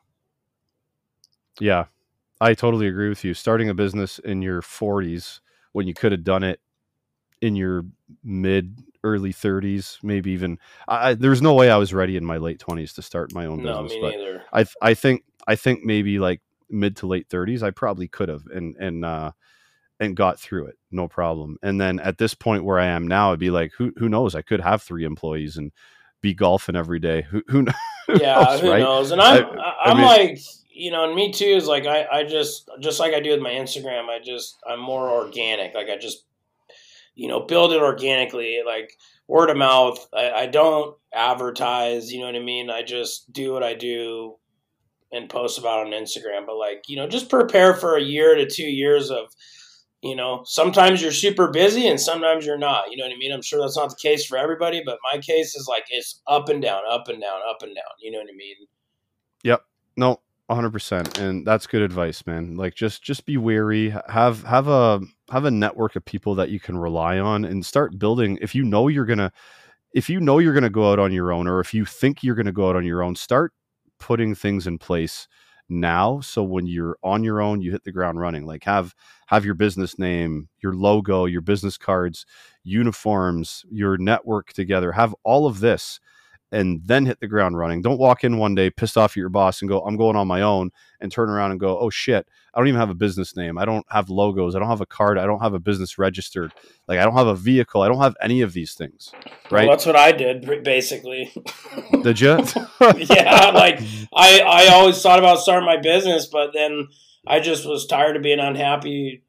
Yeah, I totally agree with you. Starting a business in your forties when you could have done it in your mid, early thirties, maybe even. I, there's no way I was ready in my late twenties to start my own no, business. Me but neither. I, I think, I think maybe like mid to late thirties, I probably could have, and and uh, and got through it, no problem. And then at this point where I am now, it'd be like, who who knows? I could have three employees and be golfing every day. Who, who, who yeah, knows, who right? knows? And I'm, I, I, I'm I mean, like, you know, and me too is like, I, I just, just like I do with my Instagram, I just, I'm more organic. Like I just, you know, build it organically, like word of mouth. I, I don't advertise, you know what I mean? I just do what I do and post about it on Instagram. But like, you know, just prepare for a year to two years of, you know, sometimes you're super busy and sometimes you're not, you know what I mean? I'm sure that's not the case for everybody, but my case is like, it's up and down, up and down, up and down. You know what I mean? Yep. No, a hundred percent. And that's good advice, man. Like just, just be wary, have, have a, have a network of people that you can rely on, and start building. If you know, you're going to, if you know, you're going to go out on your own, or if you think you're going to go out on your own, start putting things in place now, so when you're on your own, you hit the ground running. Like have have your business name, your logo, your business cards, uniforms, your network together, have all of this, and then hit the ground running. Don't walk in one day pissed off at your boss and go, I'm going on my own, and turn around and go, oh shit, I don't even have a business name, I don't have logos, I don't have a card, I don't have a business registered, like I don't have a vehicle, I don't have any of these things. Right? Well, that's what I did basically. Did you? Yeah, like I, I always thought about starting my business, but then I just was tired of being unhappy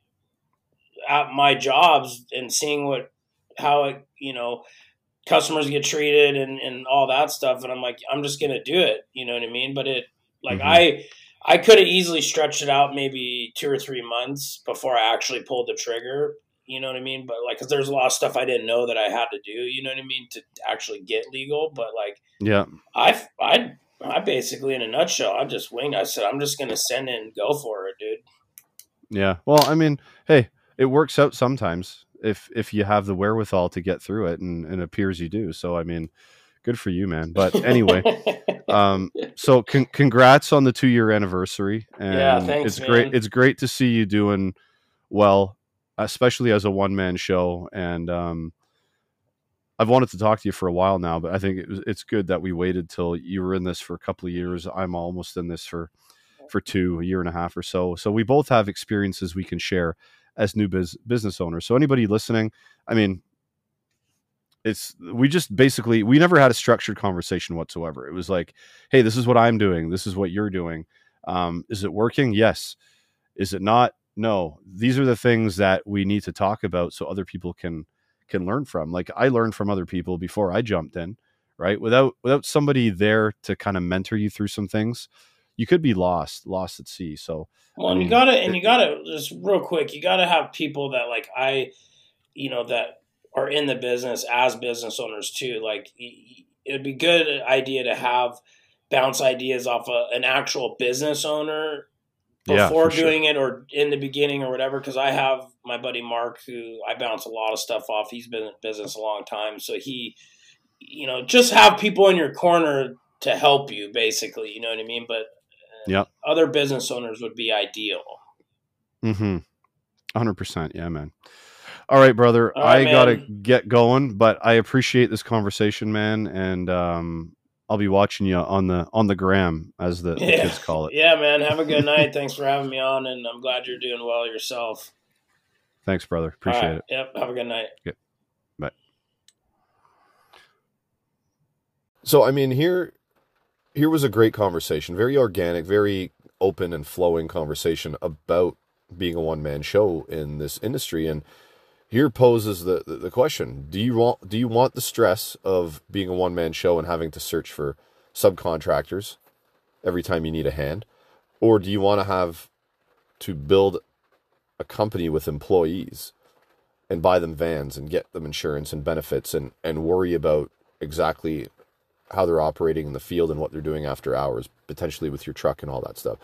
at my jobs and seeing what, how it, you know, customers get treated and, and all that stuff. And I'm like, I'm just going to do it. You know what I mean? But it, like, mm-hmm. I, I could have easily stretched it out maybe two or three months before I actually pulled the trigger. You know what I mean? But like, cause there's a lot of stuff I didn't know that I had to do, you know what I mean? To actually get legal. But like, yeah, I, I, I basically, in a nutshell, I just winged. I said, I'm just going to send it and go for it, dude. Yeah. Well, I mean, hey, it works out sometimes if, if you have the wherewithal to get through it, and, and it appears you do. So, I mean, good for you, man. But anyway, um, so con- congrats on the two year anniversary. And yeah, thanks, it's man. great. It's great to see you doing well, especially as a one man show. And, um, I've wanted to talk to you for a while now, but I think it was, it's good that we waited till you were in this for a couple of years. I'm almost in this for, for two, a year and a half or so. So we both have experiences we can share as new biz, business owners. So anybody listening, I mean, it's, we just basically, we never had a structured conversation whatsoever. It was like, hey, this is what I'm doing. This is what you're doing. Um, is it working? Yes. Is it not? No. These are the things that we need to talk about so other people can, can learn from. Like I learned from other people before I jumped in, right? Without, without somebody there to kind of mentor you through some things, you could be lost, lost at sea. So, well, and you gotta, and you gotta just real quick, you gotta have people that like I, you know, that are in the business as business owners too. Like it would be a good idea to have bounce ideas off a, an actual business owner Yeah, before for sure. doing it or in the beginning or whatever. Cause I have my buddy Mark, who I bounce a lot of stuff off. He's been in business a long time. So he, you know, just have people in your corner to help you basically, you know what I mean? But yeah, other business owners would be ideal. Mm-hmm. one hundred percent. Yeah, man. All right, brother. All right, I got to man. get going, but I appreciate this conversation, man. And um, I'll be watching you on the on the gram, as the, the Yeah. kids call it. Yeah, man. Have a good night. Thanks for having me on, and I'm glad you're doing well yourself. Thanks, brother. Appreciate All right. it. Yep. Have a good night. Yep. Bye. So, I mean, here, here was a great conversation, very organic, very open and flowing conversation about being a one-man show in this industry. And here poses the, the, the question, do you want, do you want the stress of being a one-man show and having to search for subcontractors every time you need a hand? Or do you want to have to build a company with employees and buy them vans and get them insurance and benefits and, and worry about exactly how they're operating in the field and what they're doing after hours, potentially with your truck and all that stuff?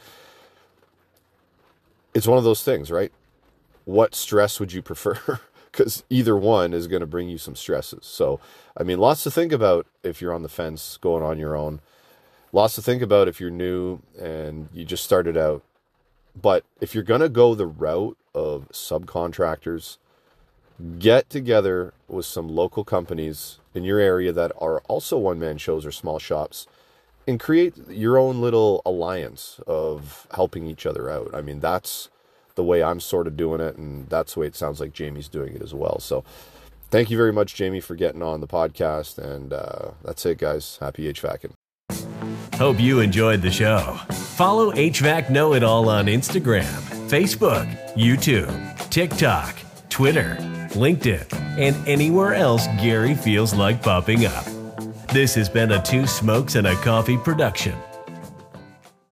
It's one of those things, right? What stress would you prefer? Because either one is going to bring you some stresses. So, I mean, lots to think about if you're on the fence going on your own. Lots to think about if you're new and you just started out. But if you're going to go the route of subcontractors, get together with some local companies in your area that are also one-man shows or small shops and create your own little alliance of helping each other out. I mean, that's the way I'm sort of doing it, and that's the way it sounds like Jamie's doing it as well. So thank you very much, Jamie, for getting on the podcast, and uh, that's it, guys. Happy HVACing. Hope you enjoyed the show. Follow H V A C Know It All on Instagram, Facebook, YouTube, TikTok, Twitter, LinkedIn, and anywhere else Gary feels like popping up. This has been a Two Smokes and a Coffee production.